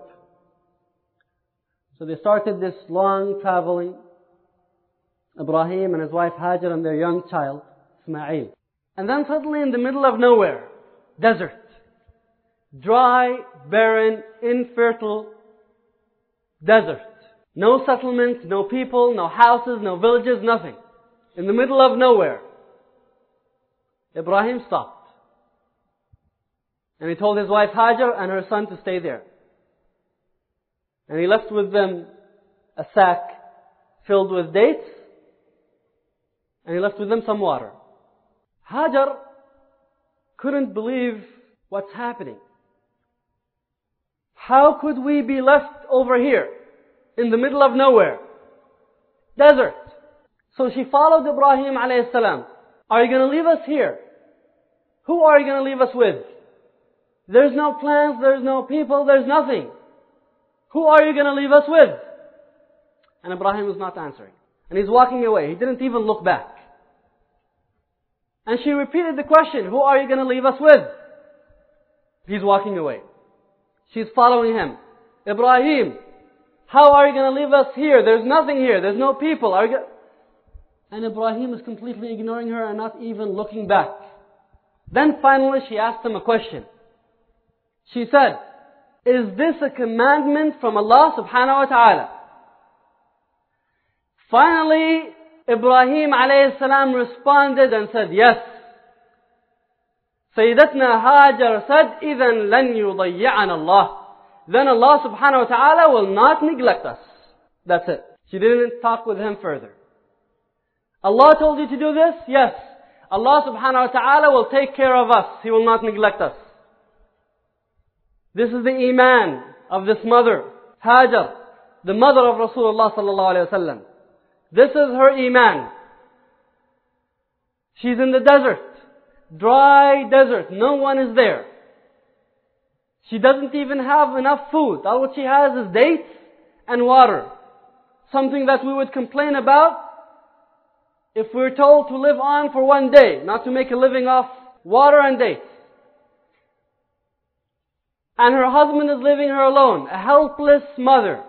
So they started this long traveling, Ibrahim and his wife Hajar and their young child, Ismail. And then suddenly in the middle of nowhere, desert. Dry, barren, infertile desert. No settlements, no people, no houses, no villages, nothing. In the middle of nowhere. Ibrahim stopped. And he told his wife Hajar and her son to stay there. And he left with them a sack filled with dates. And he left with them some water. Hajar couldn't believe what's happening. How could we be left over here in the middle of nowhere? Desert. So she followed Ibrahim alayhi salam. Are you going to leave us here? Who are you going to leave us with? There's no plants, there's no people, there's nothing. Who are you going to leave us with? And Ibrahim was not answering. And he's walking away. He didn't even look back. And she repeated the question, who are you going to leave us with? He's walking away. She's following him. Ibrahim, how are you going to leave us here? There's nothing here. There's no people. And Ibrahim is completely ignoring her and not even looking back. Then finally she asked him a question. She said, is this a commandment from Allah subhanahu wa ta'ala? Finally, Ibrahim alayhi salam responded and said, yes. Sayyidatna Hajar said, إِذَنْ لَنْ يُضَيِّعَنَ اللَّهِ. Then Allah subhanahu wa ta'ala will not neglect us. That's it. She didn't talk with him further. Allah told you to do this? Yes. Allah subhanahu wa ta'ala will take care of us. He will not neglect us. This is the iman of this mother, Hajar, the mother of Rasulullah sallallahu alayhi wa sallam. This is her iman. She's in the desert, dry desert. No one is there. She doesn't even have enough food. All what she has is dates and water. Something that we would complain about if we're told to live on for one day, not to make a living off water and dates. And her husband is leaving her alone, a helpless mother.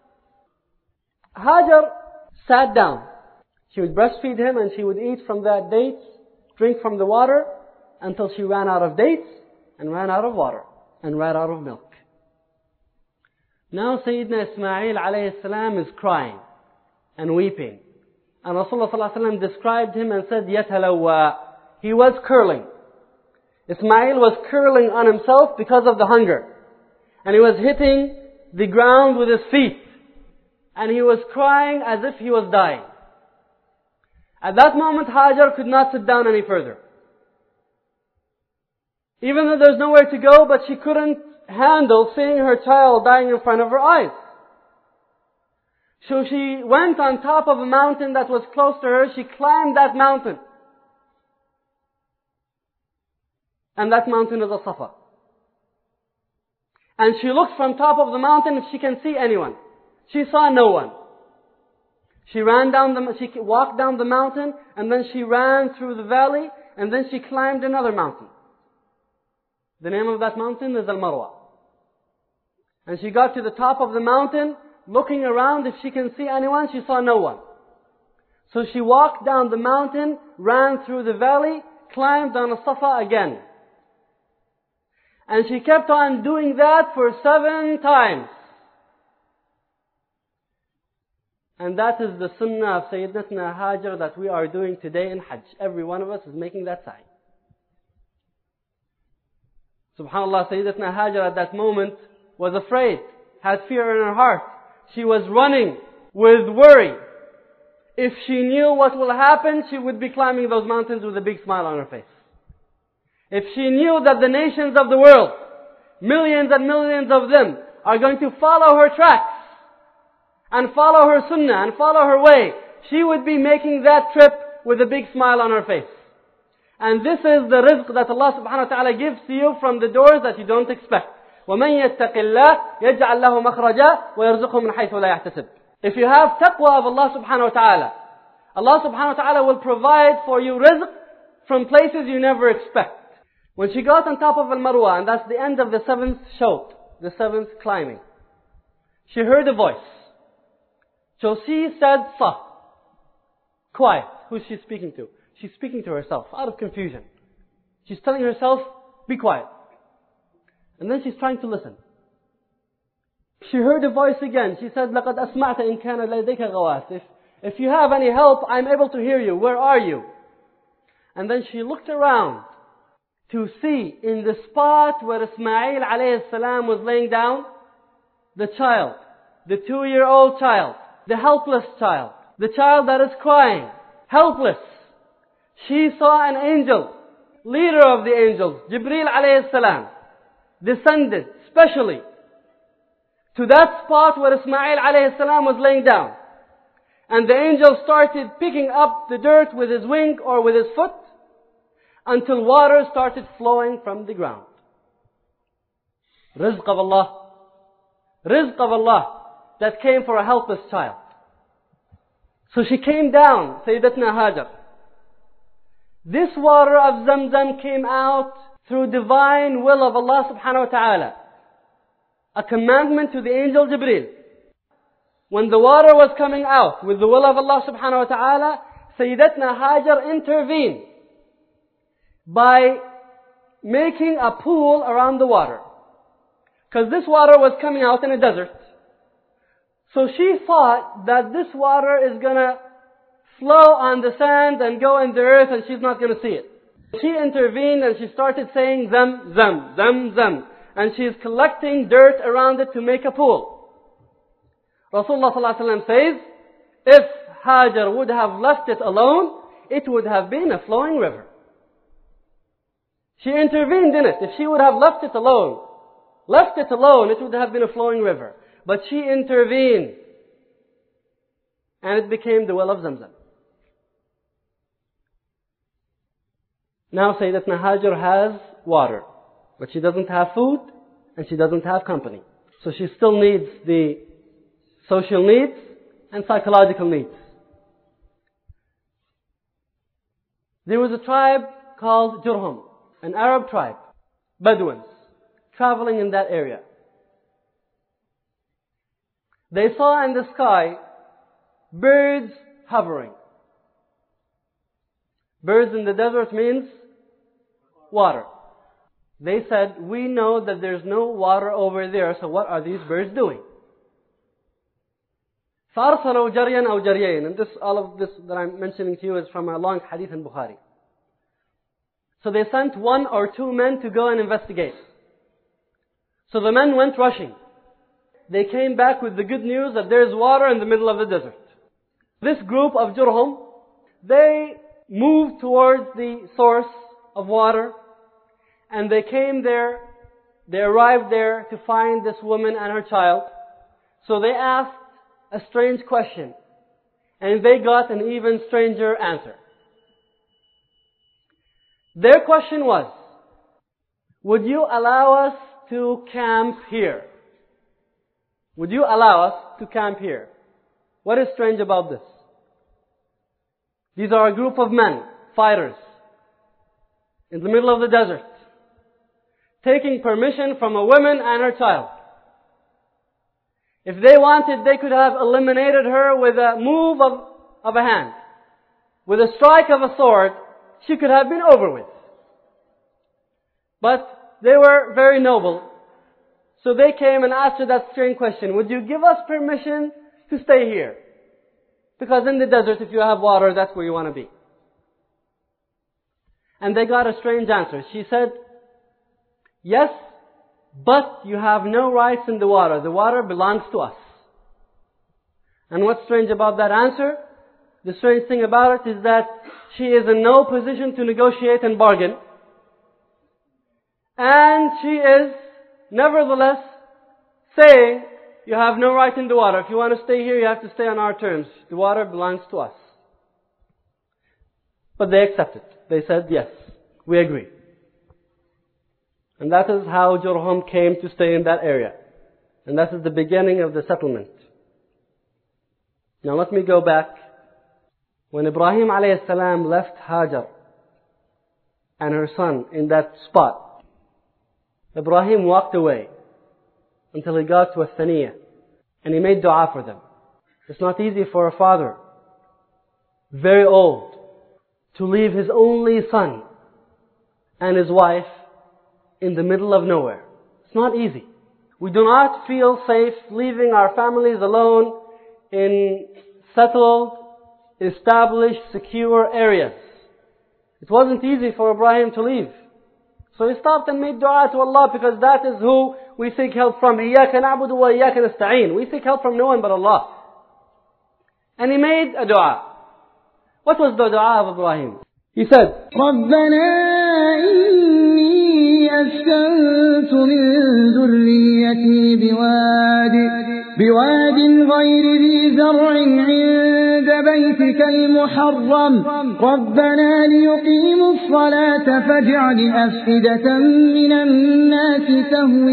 Hajar sat down. She would breastfeed him and she would eat from that dates, drink from the water, until she ran out of dates, and ran out of water, and ran out of milk. Now Sayyidina Ismail alayhi salam is crying and weeping. And Rasulullah sallallahu alayhi wa sallam described him and said, يَتَلَوَّى. He was curling. Ismail was curling on himself because of the hunger. And he was hitting the ground with his feet. And he was crying as if he was dying. At that moment, Hajar could not sit down any further. Even though there's nowhere to go, but she couldn't handle seeing her child dying in front of her eyes. So she went on top of a mountain that was close to her. She climbed that mountain. And that mountain is a Safa. And she looked from top of the mountain if she can see anyone. She saw no one. She walked down the mountain, and then she ran through the valley, and then she climbed another mountain. The name of that mountain is Al-Marwa. And she got to the top of the mountain, looking around if she can see anyone. She saw no one. So she walked down the mountain, ran through the valley, climbed on a Safa again. And she kept on doing that for 7 times. And that is the sunnah of Sayyidatuna Hajar that we are doing today in Hajj. Every one of us is making that sa'i. SubhanAllah, Sayyidatuna Hajar at that moment was afraid, had fear in her heart. She was running with worry. If she knew what will happen, she would be climbing those mountains with a big smile on her face. If she knew that the nations of the world, millions and millions of them, are going to follow her tracks, and follow her sunnah, and follow her way, she would be making that trip with a big smile on her face. And this is the rizq that Allah subhanahu wa ta'ala gives to you from the doors that you don't expect. وَمَنْ يَتَّقِ اللَّهِ يَجْعَلْ لَهُ مَخْرَجًا وَيَرْزُقْهُ مِنْ حَيْثُ لَا يَحْتَسِبْ. If you have taqwa of Allah subhanahu wa ta'ala, Allah subhanahu wa ta'ala will provide for you rizq from places you never expect. When she got on top of Al-Marwa, and that's the end of the 7th shawt, the 7th climbing, she heard a voice. So she said, "Sah." Quiet. Who's she speaking to? She's speaking to herself, out of confusion. She's telling herself, be quiet. And then she's trying to listen. She heard a voice again. She said, لَقَدْ أَسْمَعْتَ إِنْ كَانَ لَدَيْكَ غَوَاثِ. If you have any help, I'm able to hear you. Where are you? And then she looked around to see in the spot where Ismail alayhi salam was laying down, the child, the 2-year-old child, the helpless child, the child that is crying, helpless. She saw an angel, leader of the angels, Jibreel alayhi salam, descended specially to that spot where Ismail alayhi salam was laying down. And the angel started picking up the dirt with his wing or with his foot until water started flowing from the ground. Rizq of Allah. Rizq of Allah that came for a helpless child. So she came down, Sayyidatuna Hajar. This water of Zamzam came out through divine will of Allah subhanahu wa ta'ala. A commandment to the angel Jibreel. When the water was coming out with the will of Allah subhanahu wa ta'ala, Sayyidatuna Hajar intervened by making a pool around the water. Because this water was coming out in a desert. So she thought that this water is going to flow on the sand and go in the earth and she's not going to see it. She intervened and she started saying Zam, Zam, Zam, Zam. And she's collecting dirt around it to make a pool. Rasulullah ﷺ says, if Hajar would have left it alone, it would have been a flowing river. She intervened in it. If she would have left it alone, it would have been a flowing river. But she intervened, and it became the well of Zamzam. Now Sayyidatna Hajar has water, but she doesn't have food, and she doesn't have company. So she still needs the social needs and psychological needs. There was a tribe called Jurhum, an Arab tribe, Bedouins, traveling in that area. They saw in the sky birds hovering. Birds in the desert means water. They said, we know that there's no water over there, so what are these birds doing? فَأَرْسَلُوا جَرْيًا أَوْ جَرْيَيْنِ. And all of this that I'm mentioning to you is from a long hadith in Bukhari. So they sent 1 or 2 men to go and investigate. So the men went rushing. They came back with the good news that there's water in the middle of the desert. This group of Jurhum, they moved towards the source of water, and they came there, they arrived there to find this woman and her child. So they asked a strange question, and they got an even stranger answer. Their question was, would you allow us to camp here? Would you allow us to camp here? What is strange about this? These are a group of men, fighters, in the middle of the desert, taking permission from a woman and her child. If they wanted, they could have eliminated her with a move of a hand. With a strike of a sword, she could have been over with. But they were very noble. So they came and asked her that strange question, would you give us permission to stay here? Because in the desert, if you have water, that's where you want to be. And they got a strange answer. She said, yes, but you have no rights in the water. The water belongs to us. And what's strange about that answer? The strange thing about it is that she is in no position to negotiate and bargain. And she is, nevertheless, saying, you have no right in the water. If you want to stay here, you have to stay on our terms. The water belongs to us. But they accepted. They said, yes, we agree. And that is how Jurhum came to stay in that area. And that is the beginning of the settlement. Now let me go back. When Ibrahim alayhi salam left Hajar and her son in that spot, Ibrahim walked away until he got to a Thaniya, and he made dua for them. It's not easy for a father, very old, to leave his only son and his wife in the middle of nowhere. It's not easy. We do not feel safe leaving our families alone in settled, established, secure areas. It wasn't easy for Ibrahim to leave. So he stopped and made dua to Allah, because that is who we seek help from. إِيَّاكَ نَعْبُدُ وَإِيَّاكَ نَسْتَعِينُ. We seek help from no one but Allah. And he made a dua. What was the dua of Ibrahim? He said, رَبَّنَا إِنِّي أَسْكَنْتُ مِنْ ذُرِّيَّتِي بواد غير ذي زرع عند بيتك المحرم ربنا ليقيموا الصلاة فاجعل أفئدة من الناس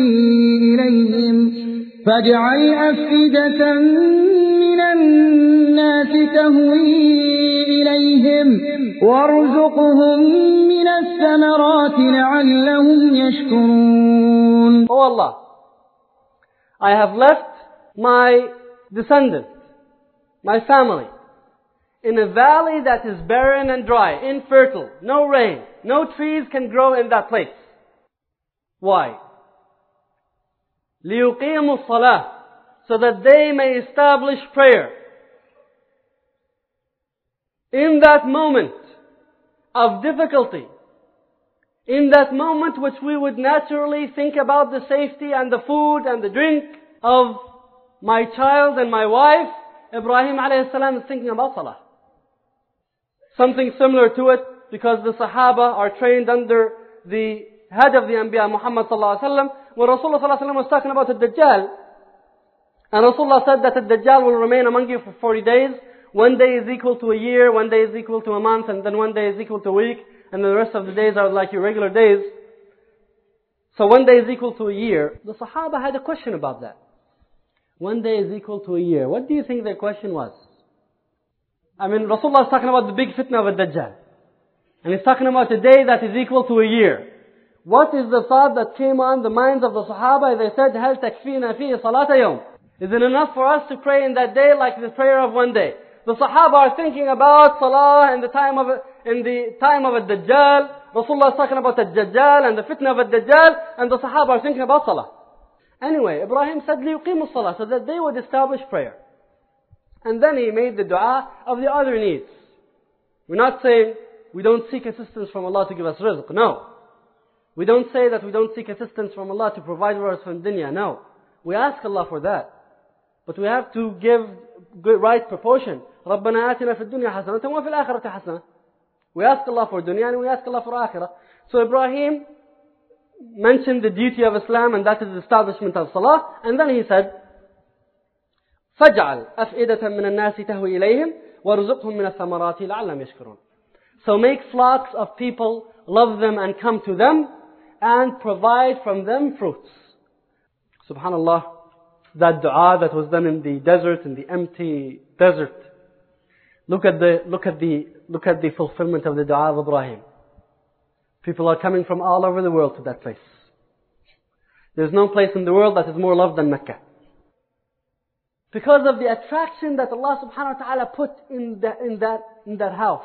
تهوي إليهم وارزقهم من الثمرات لعلهم يشكرون. Oh Allah, I have left my descendants, my family, in a valley that is barren and dry, infertile, no rain, no trees can grow in that place. Why? لِيُقِيمُوا الصَّلَاةِ, so that they may establish prayer. In that moment of difficulty, in that moment which we would naturally think about the safety and the food and the drink of my child and my wife, Ibrahim alayhi salam is thinking about salah. Something similar to it, because the Sahaba are trained under the head of the Anbiya, Muhammad sallallahu alaihi wasallam. When Rasulullah sallallahu alaihi wasallam was talking about the Dajjal, and Rasulullah said that the Dajjal will remain among you for 40 days. One day is equal to a year, one day is equal to a month, and then one day is equal to a week, and then the rest of the days are like your regular days. So one day is equal to a year. The Sahaba had a question about that. One day is equal to a year. What do you think their question was? I mean, Rasulullah is talking about the big fitna of the Dajjal. And he's talking about a day that is equal to a year. What is the thought that came on the minds of the Sahaba? They said, هَلْ تَكْفِينَا فِيهِ صَلَاةَ يَوْمٍ? Is it enough for us to pray in that day like the prayer of one day? The Sahaba are thinking about Salah in the time of a Dajjal. Rasulullah is talking about the Dajjal and the fitna of the Dajjal, and the Sahaba are thinking about Salah. Anyway, Ibrahim said, لِيُقِيمُوا الصَّلَاةِ, so that they would establish prayer. And then he made the dua of the other needs. We're not saying we don't seek assistance from Allah to give us rizq. No. We don't say that we don't seek assistance from Allah to provide for us from dunya. No. We ask Allah for that. But we have to give right proportion. رَبَّنَا آتِنَا فِي الدُّنْيا حَسَنَةً وَفِي الْآخِرَةِ حَسَنَةً. We ask Allah for dunya and we ask Allah for akhirah. So Ibrahim mentioned the duty of Islam, and that is the establishment of Salah. And then he said, فَجْعَلْ أَفْئِدَةً مِنَ النَّاسِ تَهْوِي إِلَيْهِمْ وَارْزُقْهُمْ مِنَ الثَّمَرَاتِ لَعَلَّهُمْ يَشْكُرُونَ. So make flocks of people, love them and come to them, and provide from them fruits. Subhanallah, that dua that was done in the desert, in the empty desert. Look at the fulfillment of the dua of Ibrahim. People are coming from all over the world to that place. There's no place in the world that is more loved than Mecca. Because of the attraction that Allah subhanahu wa ta'ala put in that house.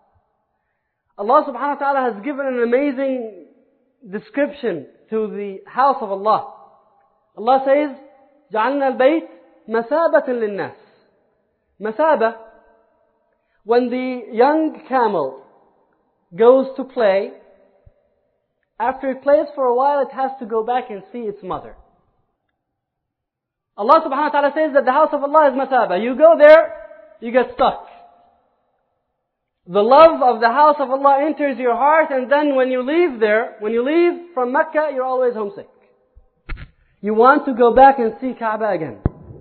Allah subhanahu wa ta'ala has given an amazing description to the house of Allah. Allah says, جَعَلْنَا الْبَيْتِ مَثَابَةً لِلنَّاسِ. Masaba, when the young camel goes to play, after it plays for a while, it has to go back and see its mother. Allah subhanahu wa ta'ala says that the house of Allah is masaba. You go there, you get stuck. The love of the house of Allah enters your heart, and then when you leave there, when you leave from Mecca, you're always homesick. You want to go back and see Kaaba again.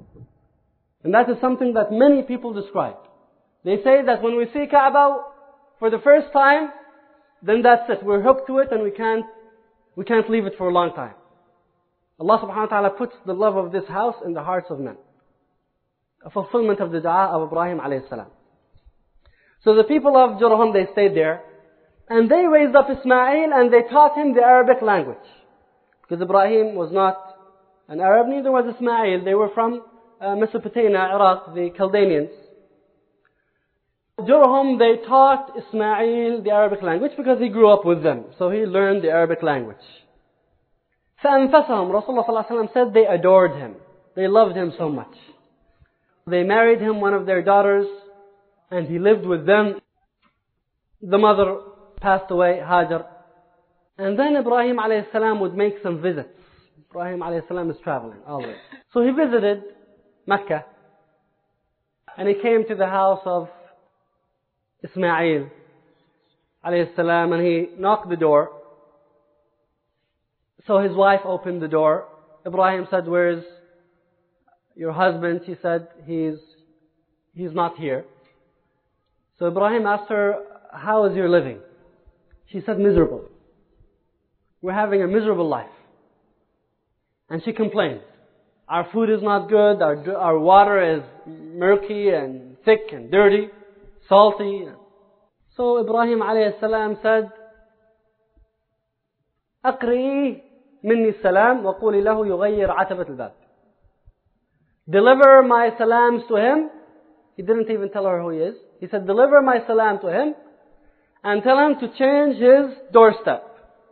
And that is something that many people describe. They say that when we see Kaaba for the first time, then that's it. We're hooked to it and we can't leave it for a long time. Allah subhanahu wa ta'ala puts the love of this house in the hearts of men. A fulfillment of the dua of Ibrahim alayhi salam. So the people of Jurhum, they stayed there, and they raised up Ismail and they taught him the Arabic language. Because Ibrahim was not an Arab, neither was Ismail. They were from Mesopotamia, Iraq, the Chaldeans. Jurhum, they taught Ismail the Arabic language because he grew up with them. So he learned the Arabic language. فَأَنفَسَهُمْ, Rasulullah sallallahu alaihi wasallam said they adored him. They loved him so much. They married him one of their daughters, and he lived with them. The mother passed away, Hajar. And then Ibrahim alayhi salam would make some visits. Ibrahim alayhi salam is traveling always. So he visited Mecca. And he came to the house of Ismail alayhi salam, and he knocked the door. So his wife opened the door. Ibrahim said, "Where is your husband?" She said, he's not here. So Ibrahim asked her, "How is your living?" She said, "Miserable. We're having a miserable life." And she complained. "Our food is not good, our water is murky and thick and dirty, salty." So Ibrahim alayhi salam said, "أقرئي مني السلام وقولي له يغير عتبة الباب." Deliver my salams to him. He didn't even tell her who he is. He said, "Deliver my salam to him and tell him to change his doorstep."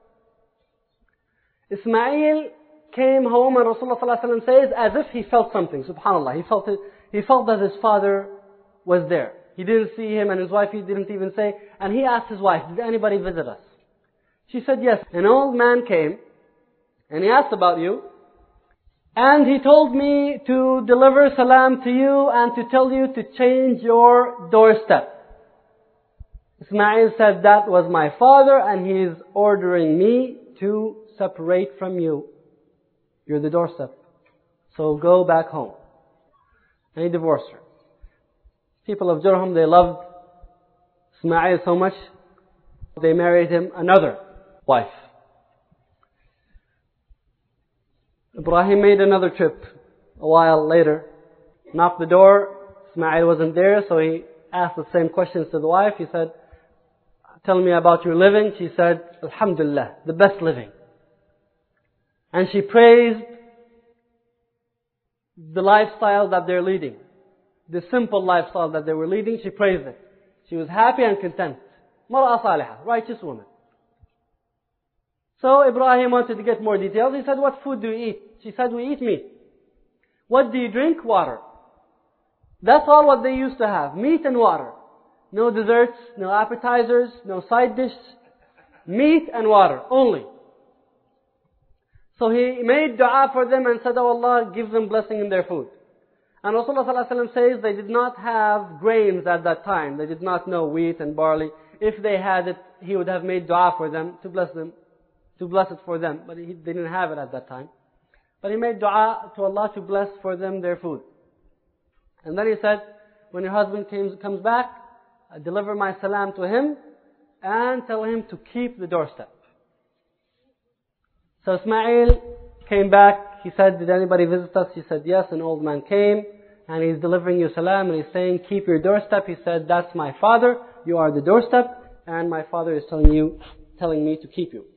Ismail came home, and Rasulullah sallallahu alaihi wasallam says, as if he felt something. Subhanallah, he felt that his father was there. He didn't see him, and his wife, he didn't even say. And he asked his wife, "Did anybody visit us?" She said, "Yes. An old man came, and he asked about you, And he told me to deliver salam to you and to tell you to change your doorstep. Ismail said, that was my father and he is ordering me to separate from you. You're the doorstep. So go back home. And he divorced her. People of Jurhum, they loved Ismail so much, they married him another wife. Ibrahim made another trip a while later. Knocked the door. Ismail wasn't there, so he asked the same questions to the wife. He said, tell me about your living. She said, Alhamdulillah, the best living. And she praised the lifestyle that they're leading. The simple lifestyle that they were leading, she praised it. She was happy and content. Mar'a salihah, righteous woman. So Ibrahim wanted to get more details. He said, what food do you eat? She said, we eat meat. What do you drink? Water. That's all what they used to have. Meat and water. No desserts, no appetizers, no side dish. Meat and water only. So he made dua for them and said, oh Allah, give them blessing in their food. And Rasulullah ﷺ says they did not have grains at that time. They did not know wheat and barley. If they had it, he would have made dua for them, to bless it for them. But they didn't have it at that time. But he made dua to Allah to bless for them their food. And then he said, when your husband comes back, deliver my salam to him and tell him to keep the doorstep. So Ismail came back. He said, did anybody visit us? He said, yes. An old man came and he's delivering you salam and he's saying, keep your doorstep. He said, that's my father. You are the doorstep and my father is telling me to keep you.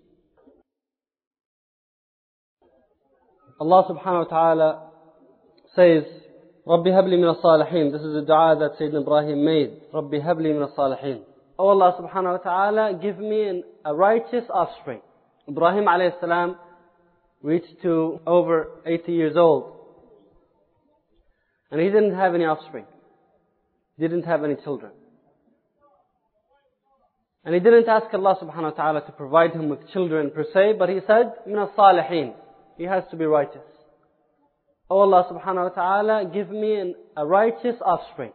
Allah subhanahu wa ta'ala says, Rabbi habli min as-salihin. This is a dua that Sayyidina Ibrahim made. Rabbi habli min as-salihin. Oh Allah subhanahu wa ta'ala, give me a righteous offspring. Ibrahim alayhi salam reached to over 80 years old. And he didn't have any offspring. Didn't have any children. And he didn't ask Allah subhanahu wa ta'ala to provide him with children per se, but he said, min as-salihin. He has to be righteous. Oh Allah subhanahu wa ta'ala, give me a righteous offspring.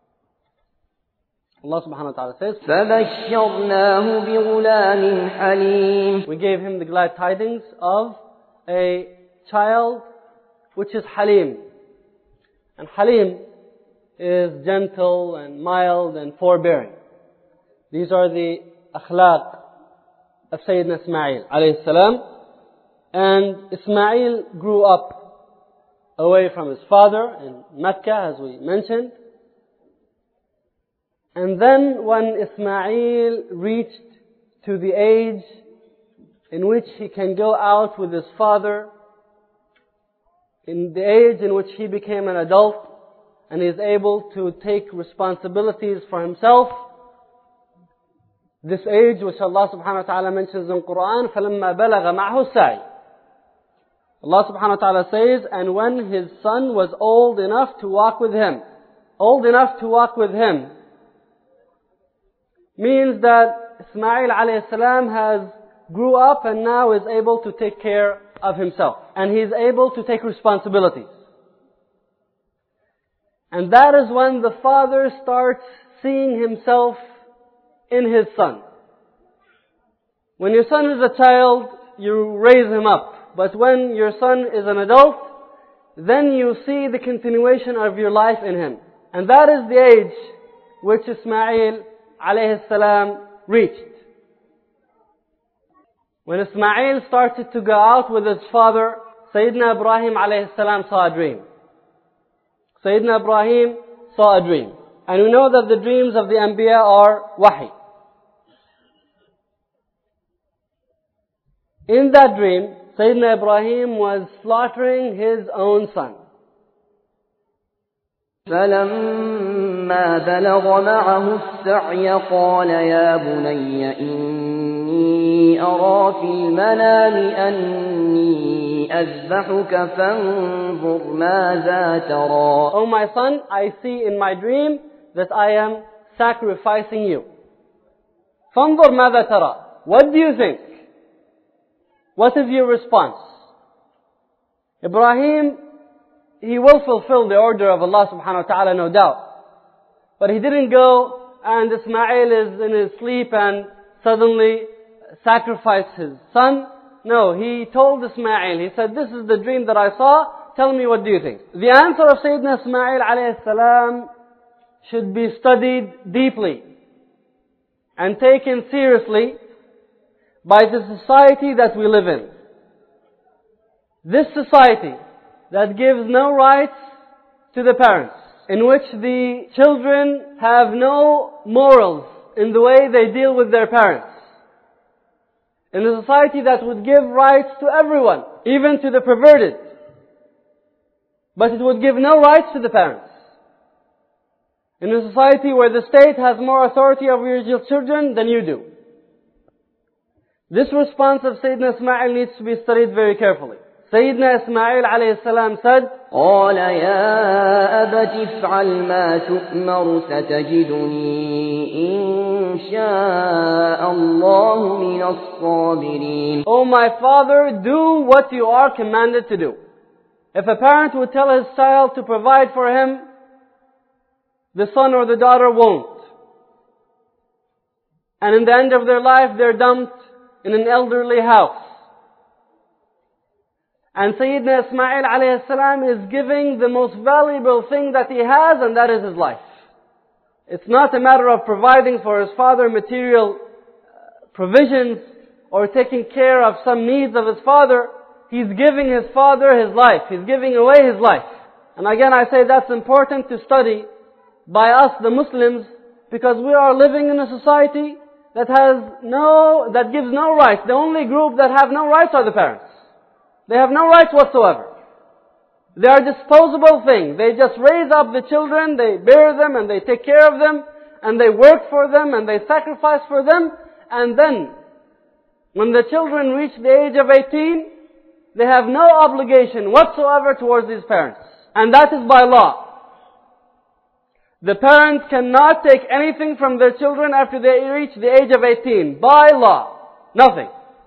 Allah subhanahu wa ta'ala says, فَبَشَّرْنَاهُ بِغُلَامٍ حَلِيمٍ. We gave him the glad tidings of a child which is Halim. And Halim is gentle and mild and forbearing. These are the akhlaq of Sayyidina Ismail alayhi salam. And Ismail grew up away from his father in Mecca, as we mentioned. And then when Ismail reached to the age in which he can go out with his father, in the age in which he became an adult and is able to take responsibilities for himself, this age which Allah subhanahu wa ta'ala mentions in Quran, فَلَمَّا بَلَغَ مَعْهُ السَّعْيِ. Allah subhanahu wa ta'ala says, and when his son was old enough to walk with him. Old enough to walk with him means that Ismail alayhi salam has grew up and now is able to take care of himself. And he is able to take responsibilities. And that is when the father starts seeing himself in his son. When your son is a child, you raise him up. But when your son is an adult, then you see the continuation of your life in him. And that is the age which Ismail alayhi salam reached. When Ismail started to go out with his father, Sayyidina Ibrahim alayhi salam saw a dream. Sayyidina Ibrahim saw a dream. And we know that the dreams of the Anbiya are wahi. In that dream, Sayyidina Ibrahim was slaughtering his own son. فَلَمَّا بَلَغَ مَعَهُ السَّعْيَ قَالَ يَا بُنَيَّ إِنِّي أَرَى فِي الْمَنَامِ أَنِّي أَذْبَحُكَ فَانظُرْ مَاذَا تَرَى. Oh my son, I see in my dream that I am sacrificing you. فَانظُرْ مَاذَا تَرَى. What do you think? What is your response? Ibrahim, he will fulfill the order of Allah subhanahu wa ta'ala, no doubt. But he didn't go and Ismail is in his sleep and suddenly sacrifice his son. No, he told Ismail, he said, this is the dream that I saw, tell me what do you think. The answer of Sayyidina Ismail alayhi salam should be studied deeply and taken seriously by the society that we live in. This society that gives no rights to the parents, in which the children have no morals in the way they deal with their parents. In a society that would give rights to everyone, even to the perverted, but it would give no rights to the parents. In a society where the state has more authority over your children than you do. This response of Sayyidina Ismail needs to be studied very carefully. Sayyidina Ismail alayhi salam said, قال يا أبت افعل ما تؤمر ستجدني إن شاء الله من الصابرين. O my father, do what you are commanded to do. If a parent would tell his child to provide for him, the son or the daughter won't. And in the end of their life, they're dumped in an elderly house. And Sayyidina Ismail alayhi salam is giving the most valuable thing that he has, and that is his life. It's not a matter of providing for his father material provisions or taking care of some needs of his father. He's giving his father his life. He's giving away his life. And again, I say that's important to study by us, the Muslims, because we are living in a society that gives no rights. The only group that have no rights are the parents. They have no rights whatsoever. They are disposable things. They just raise up the children, they bear them and they take care of them, and they work for them and they sacrifice for them, and then, when the children reach the age of 18, they have no obligation whatsoever towards these parents. And that is by law. The parents cannot take anything from their children after they reach the age of 18. By law. Nothing.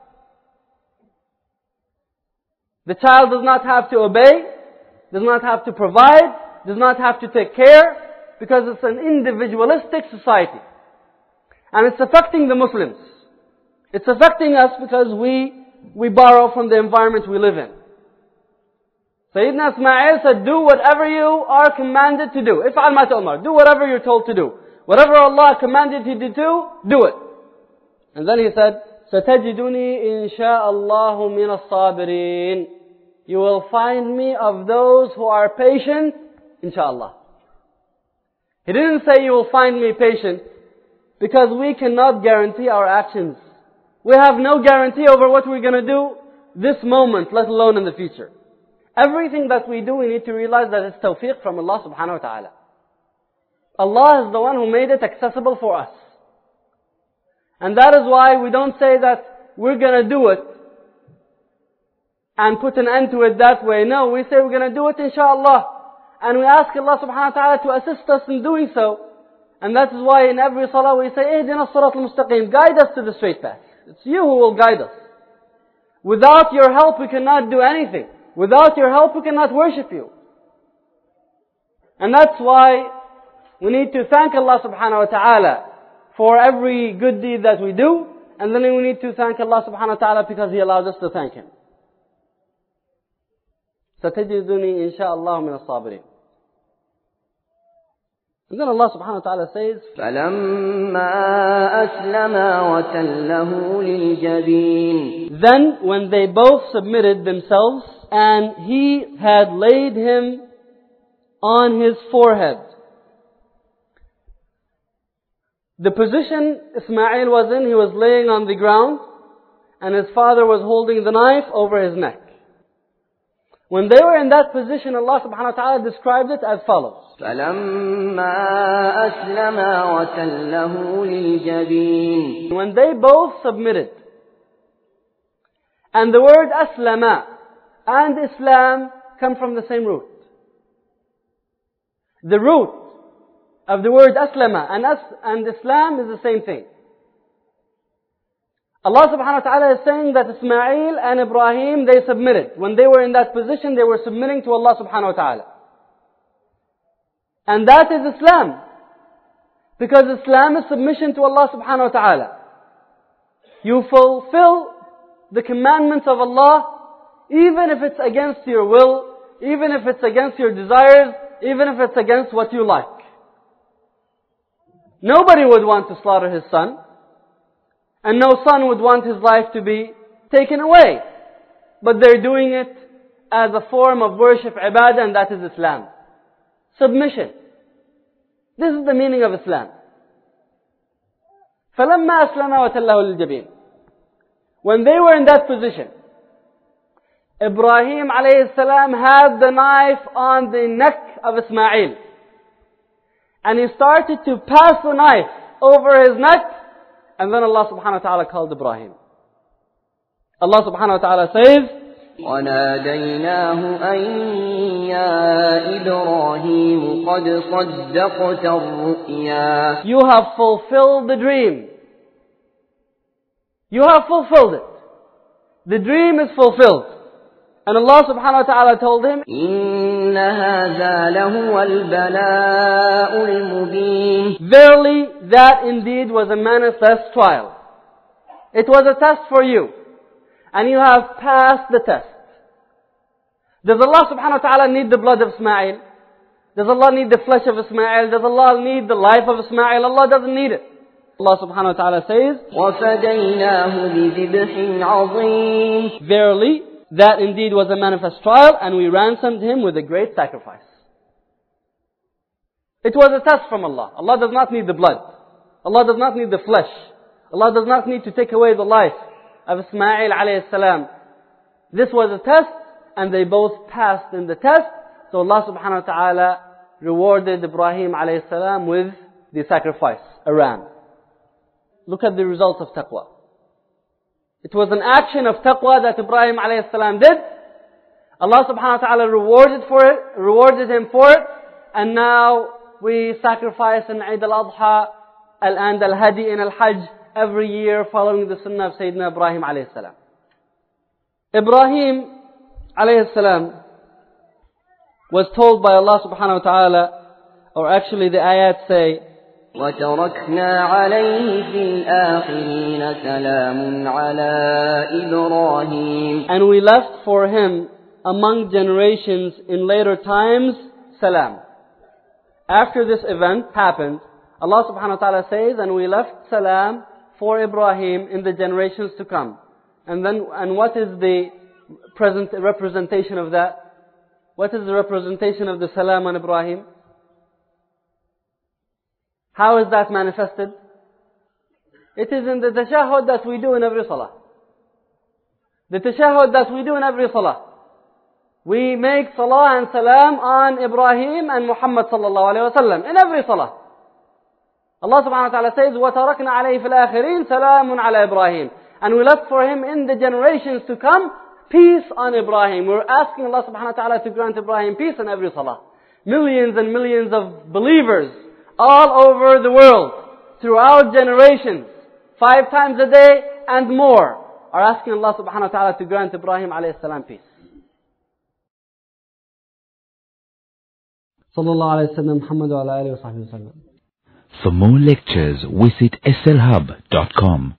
The child does not have to obey, does not have to provide, does not have to take care, because it's an individualistic society. And it's affecting the Muslims. It's affecting us because we borrow from the environment we live in. Sayyidina Ismail said, do whatever you are commanded to do. If'al ma tu'mar. Do whatever you're told to do. Whatever Allah commanded you to do it. And then he said, سَتَجِدُنِي إِن شَاءَ اللَّهُ مِنَ الصَّابِرِينَ. You will find me of those who are patient, inshallah. He didn't say you will find me patient, because we cannot guarantee our actions. We have no guarantee over what we're going to do this moment, let alone in the future. Everything that we do, we need to realize that it's tawfiq from Allah subhanahu wa ta'ala. Allah is the one who made it accessible for us. And that is why we don't say that we're going to do it and put an end to it that way. No, we say we're going to do it inshallah. And we ask Allah subhanahu wa ta'ala to assist us in doing so. And that is why in every salah we say, اهدنا الصراط المستقيم. Guide us to the straight path. It's you who will guide us. Without your help we cannot do anything. Without your help we cannot worship you. And that's why we need to thank Allah subhanahu wa ta'ala for every good deed that we do. And then we need to thank Allah subhanahu wa ta'ala because He allowed us to thank Him. سَتَجِدُنِي إِن شَاءَ اللَّهُ مِنَ الصَّابِرِينَ. And then Allah subhanahu wa ta'ala says, فَلَمَّا أَسْلَمَا وَتَلَّهُ لِلْجَبِينِ. Then when they both submitted themselves and he had laid him on his forehead. The position Ismail was in, he was laying on the ground and his father was holding the knife over his neck. When they were in that position, Allah subhanahu wa ta'ala described it as follows. فَلَمَّا أَسْلَمَا وَتَلَّهُ لِلْجَبِينِ. When they both submitted. And the word aslama and Islam come from the same root. The root of the word aslama and Islam is the same thing. Allah subhanahu wa ta'ala is saying that Ismail and Ibrahim, they submitted. When they were in that position, they were submitting to Allah subhanahu wa ta'ala. And that is Islam. Because Islam is submission to Allah subhanahu wa ta'ala. You fulfill the commandments of Allah, even if it's against your will, even if it's against your desires, even if it's against what you like. Nobody would want to slaughter his son. And no son would want his life to be taken away. But they're doing it as a form of worship, ibadah, and that is Islam. Submission. This is the meaning of Islam. فَلَمَّا أَسْلَمَا وَتَلَّهُ لِلْجَبِينِ. When they were in that position, Ibrahim alayhi salam had the knife on the neck of Ismail. And he started to pass the knife over his neck. And then Allah subhanahu wa ta'ala called Ibrahim. Allah subhanahu wa ta'ala says, وَنَادَيْنَاهُ أَن يَا إِبْرَاهِيمُ قَدْ صَدَّقْتَ الرُّؤْيَا. You have fulfilled the dream. You have fulfilled it. The dream is fulfilled. And Allah subhanahu wa ta'ala told him, إِنَّ هَذَا لَهُوَ الْبَلَاءُ الْمُبِينُ. Verily, that indeed was a manifest trial. It was a test for you. And you have passed the test. Does Allah subhanahu wa ta'ala need the blood of Ismail? Does Allah need the flesh of Ismail? Does Allah need the life of Ismail? Allah doesn't need it. Allah subhanahu wa ta'ala says, وَفَدَيْنَاهُ بِذِبْحٍ عَظِيمٍ. Verily, that indeed was a manifest trial, and we ransomed him with a great sacrifice. It was a test from Allah. Allah does not need the blood. Allah does not need the flesh. Allah does not need to take away the life of Ismail alayhi salam. This was a test, and they both passed in the test. So Allah subhanahu wa ta'ala rewarded Ibrahim alayhi salam with the sacrifice, a ram. Look at the results of taqwa. It was an action of taqwa that Ibrahim alayhi salam did. Allah subhanahu wa ta'ala rewarded him for it. And now we sacrifice in Eid al-Adha and al-Hadi in al-Hajj every year following the sunnah of Sayyidina Ibrahim alayhi salam. Ibrahim alayhi salam was told by Allah subhanahu wa ta'ala, or actually the ayat say, وَتَرَكْنَا عَلَيْهِ فِي الْآخِرِينَ سَلَامٌ عَلَى إِبْرَاهِيمَ. And we left for him among generations in later times, salam. After this event happened, Allah subhanahu wa ta'ala says, and we left salam for Ibrahim in the generations to come. And what is the present representation of that? What is the representation of the salam on Ibrahim? How is that manifested? It is in the tashahhud that we do in every salah. The tashahhud that we do in every salah. We make salah and salam on Ibrahim and Muhammad sallallahu alayhi wa sallam in every salah. Allah subhanahu wa ta'ala says, وَتَرَكْنَا عَلَيْهِ فِي الْآخِرِينَ سَلَامٌ عَلَى إِبْرَاهِيمَ. And we left for him in the generations to come, peace on Ibrahim. We're asking Allah subhanahu wa ta'ala to grant Ibrahim peace in every salah. Millions and millions of believers all over the world, throughout generations, 5 times a day and more, are asking Allah subhanahu wa ta'ala to grant Ibrahim alayhi salam peace. Sallallahu alayhi wa sallam, Muhammad wa ala alihi wa sahbihi wa sallam. For more lectures, visit slhub.com.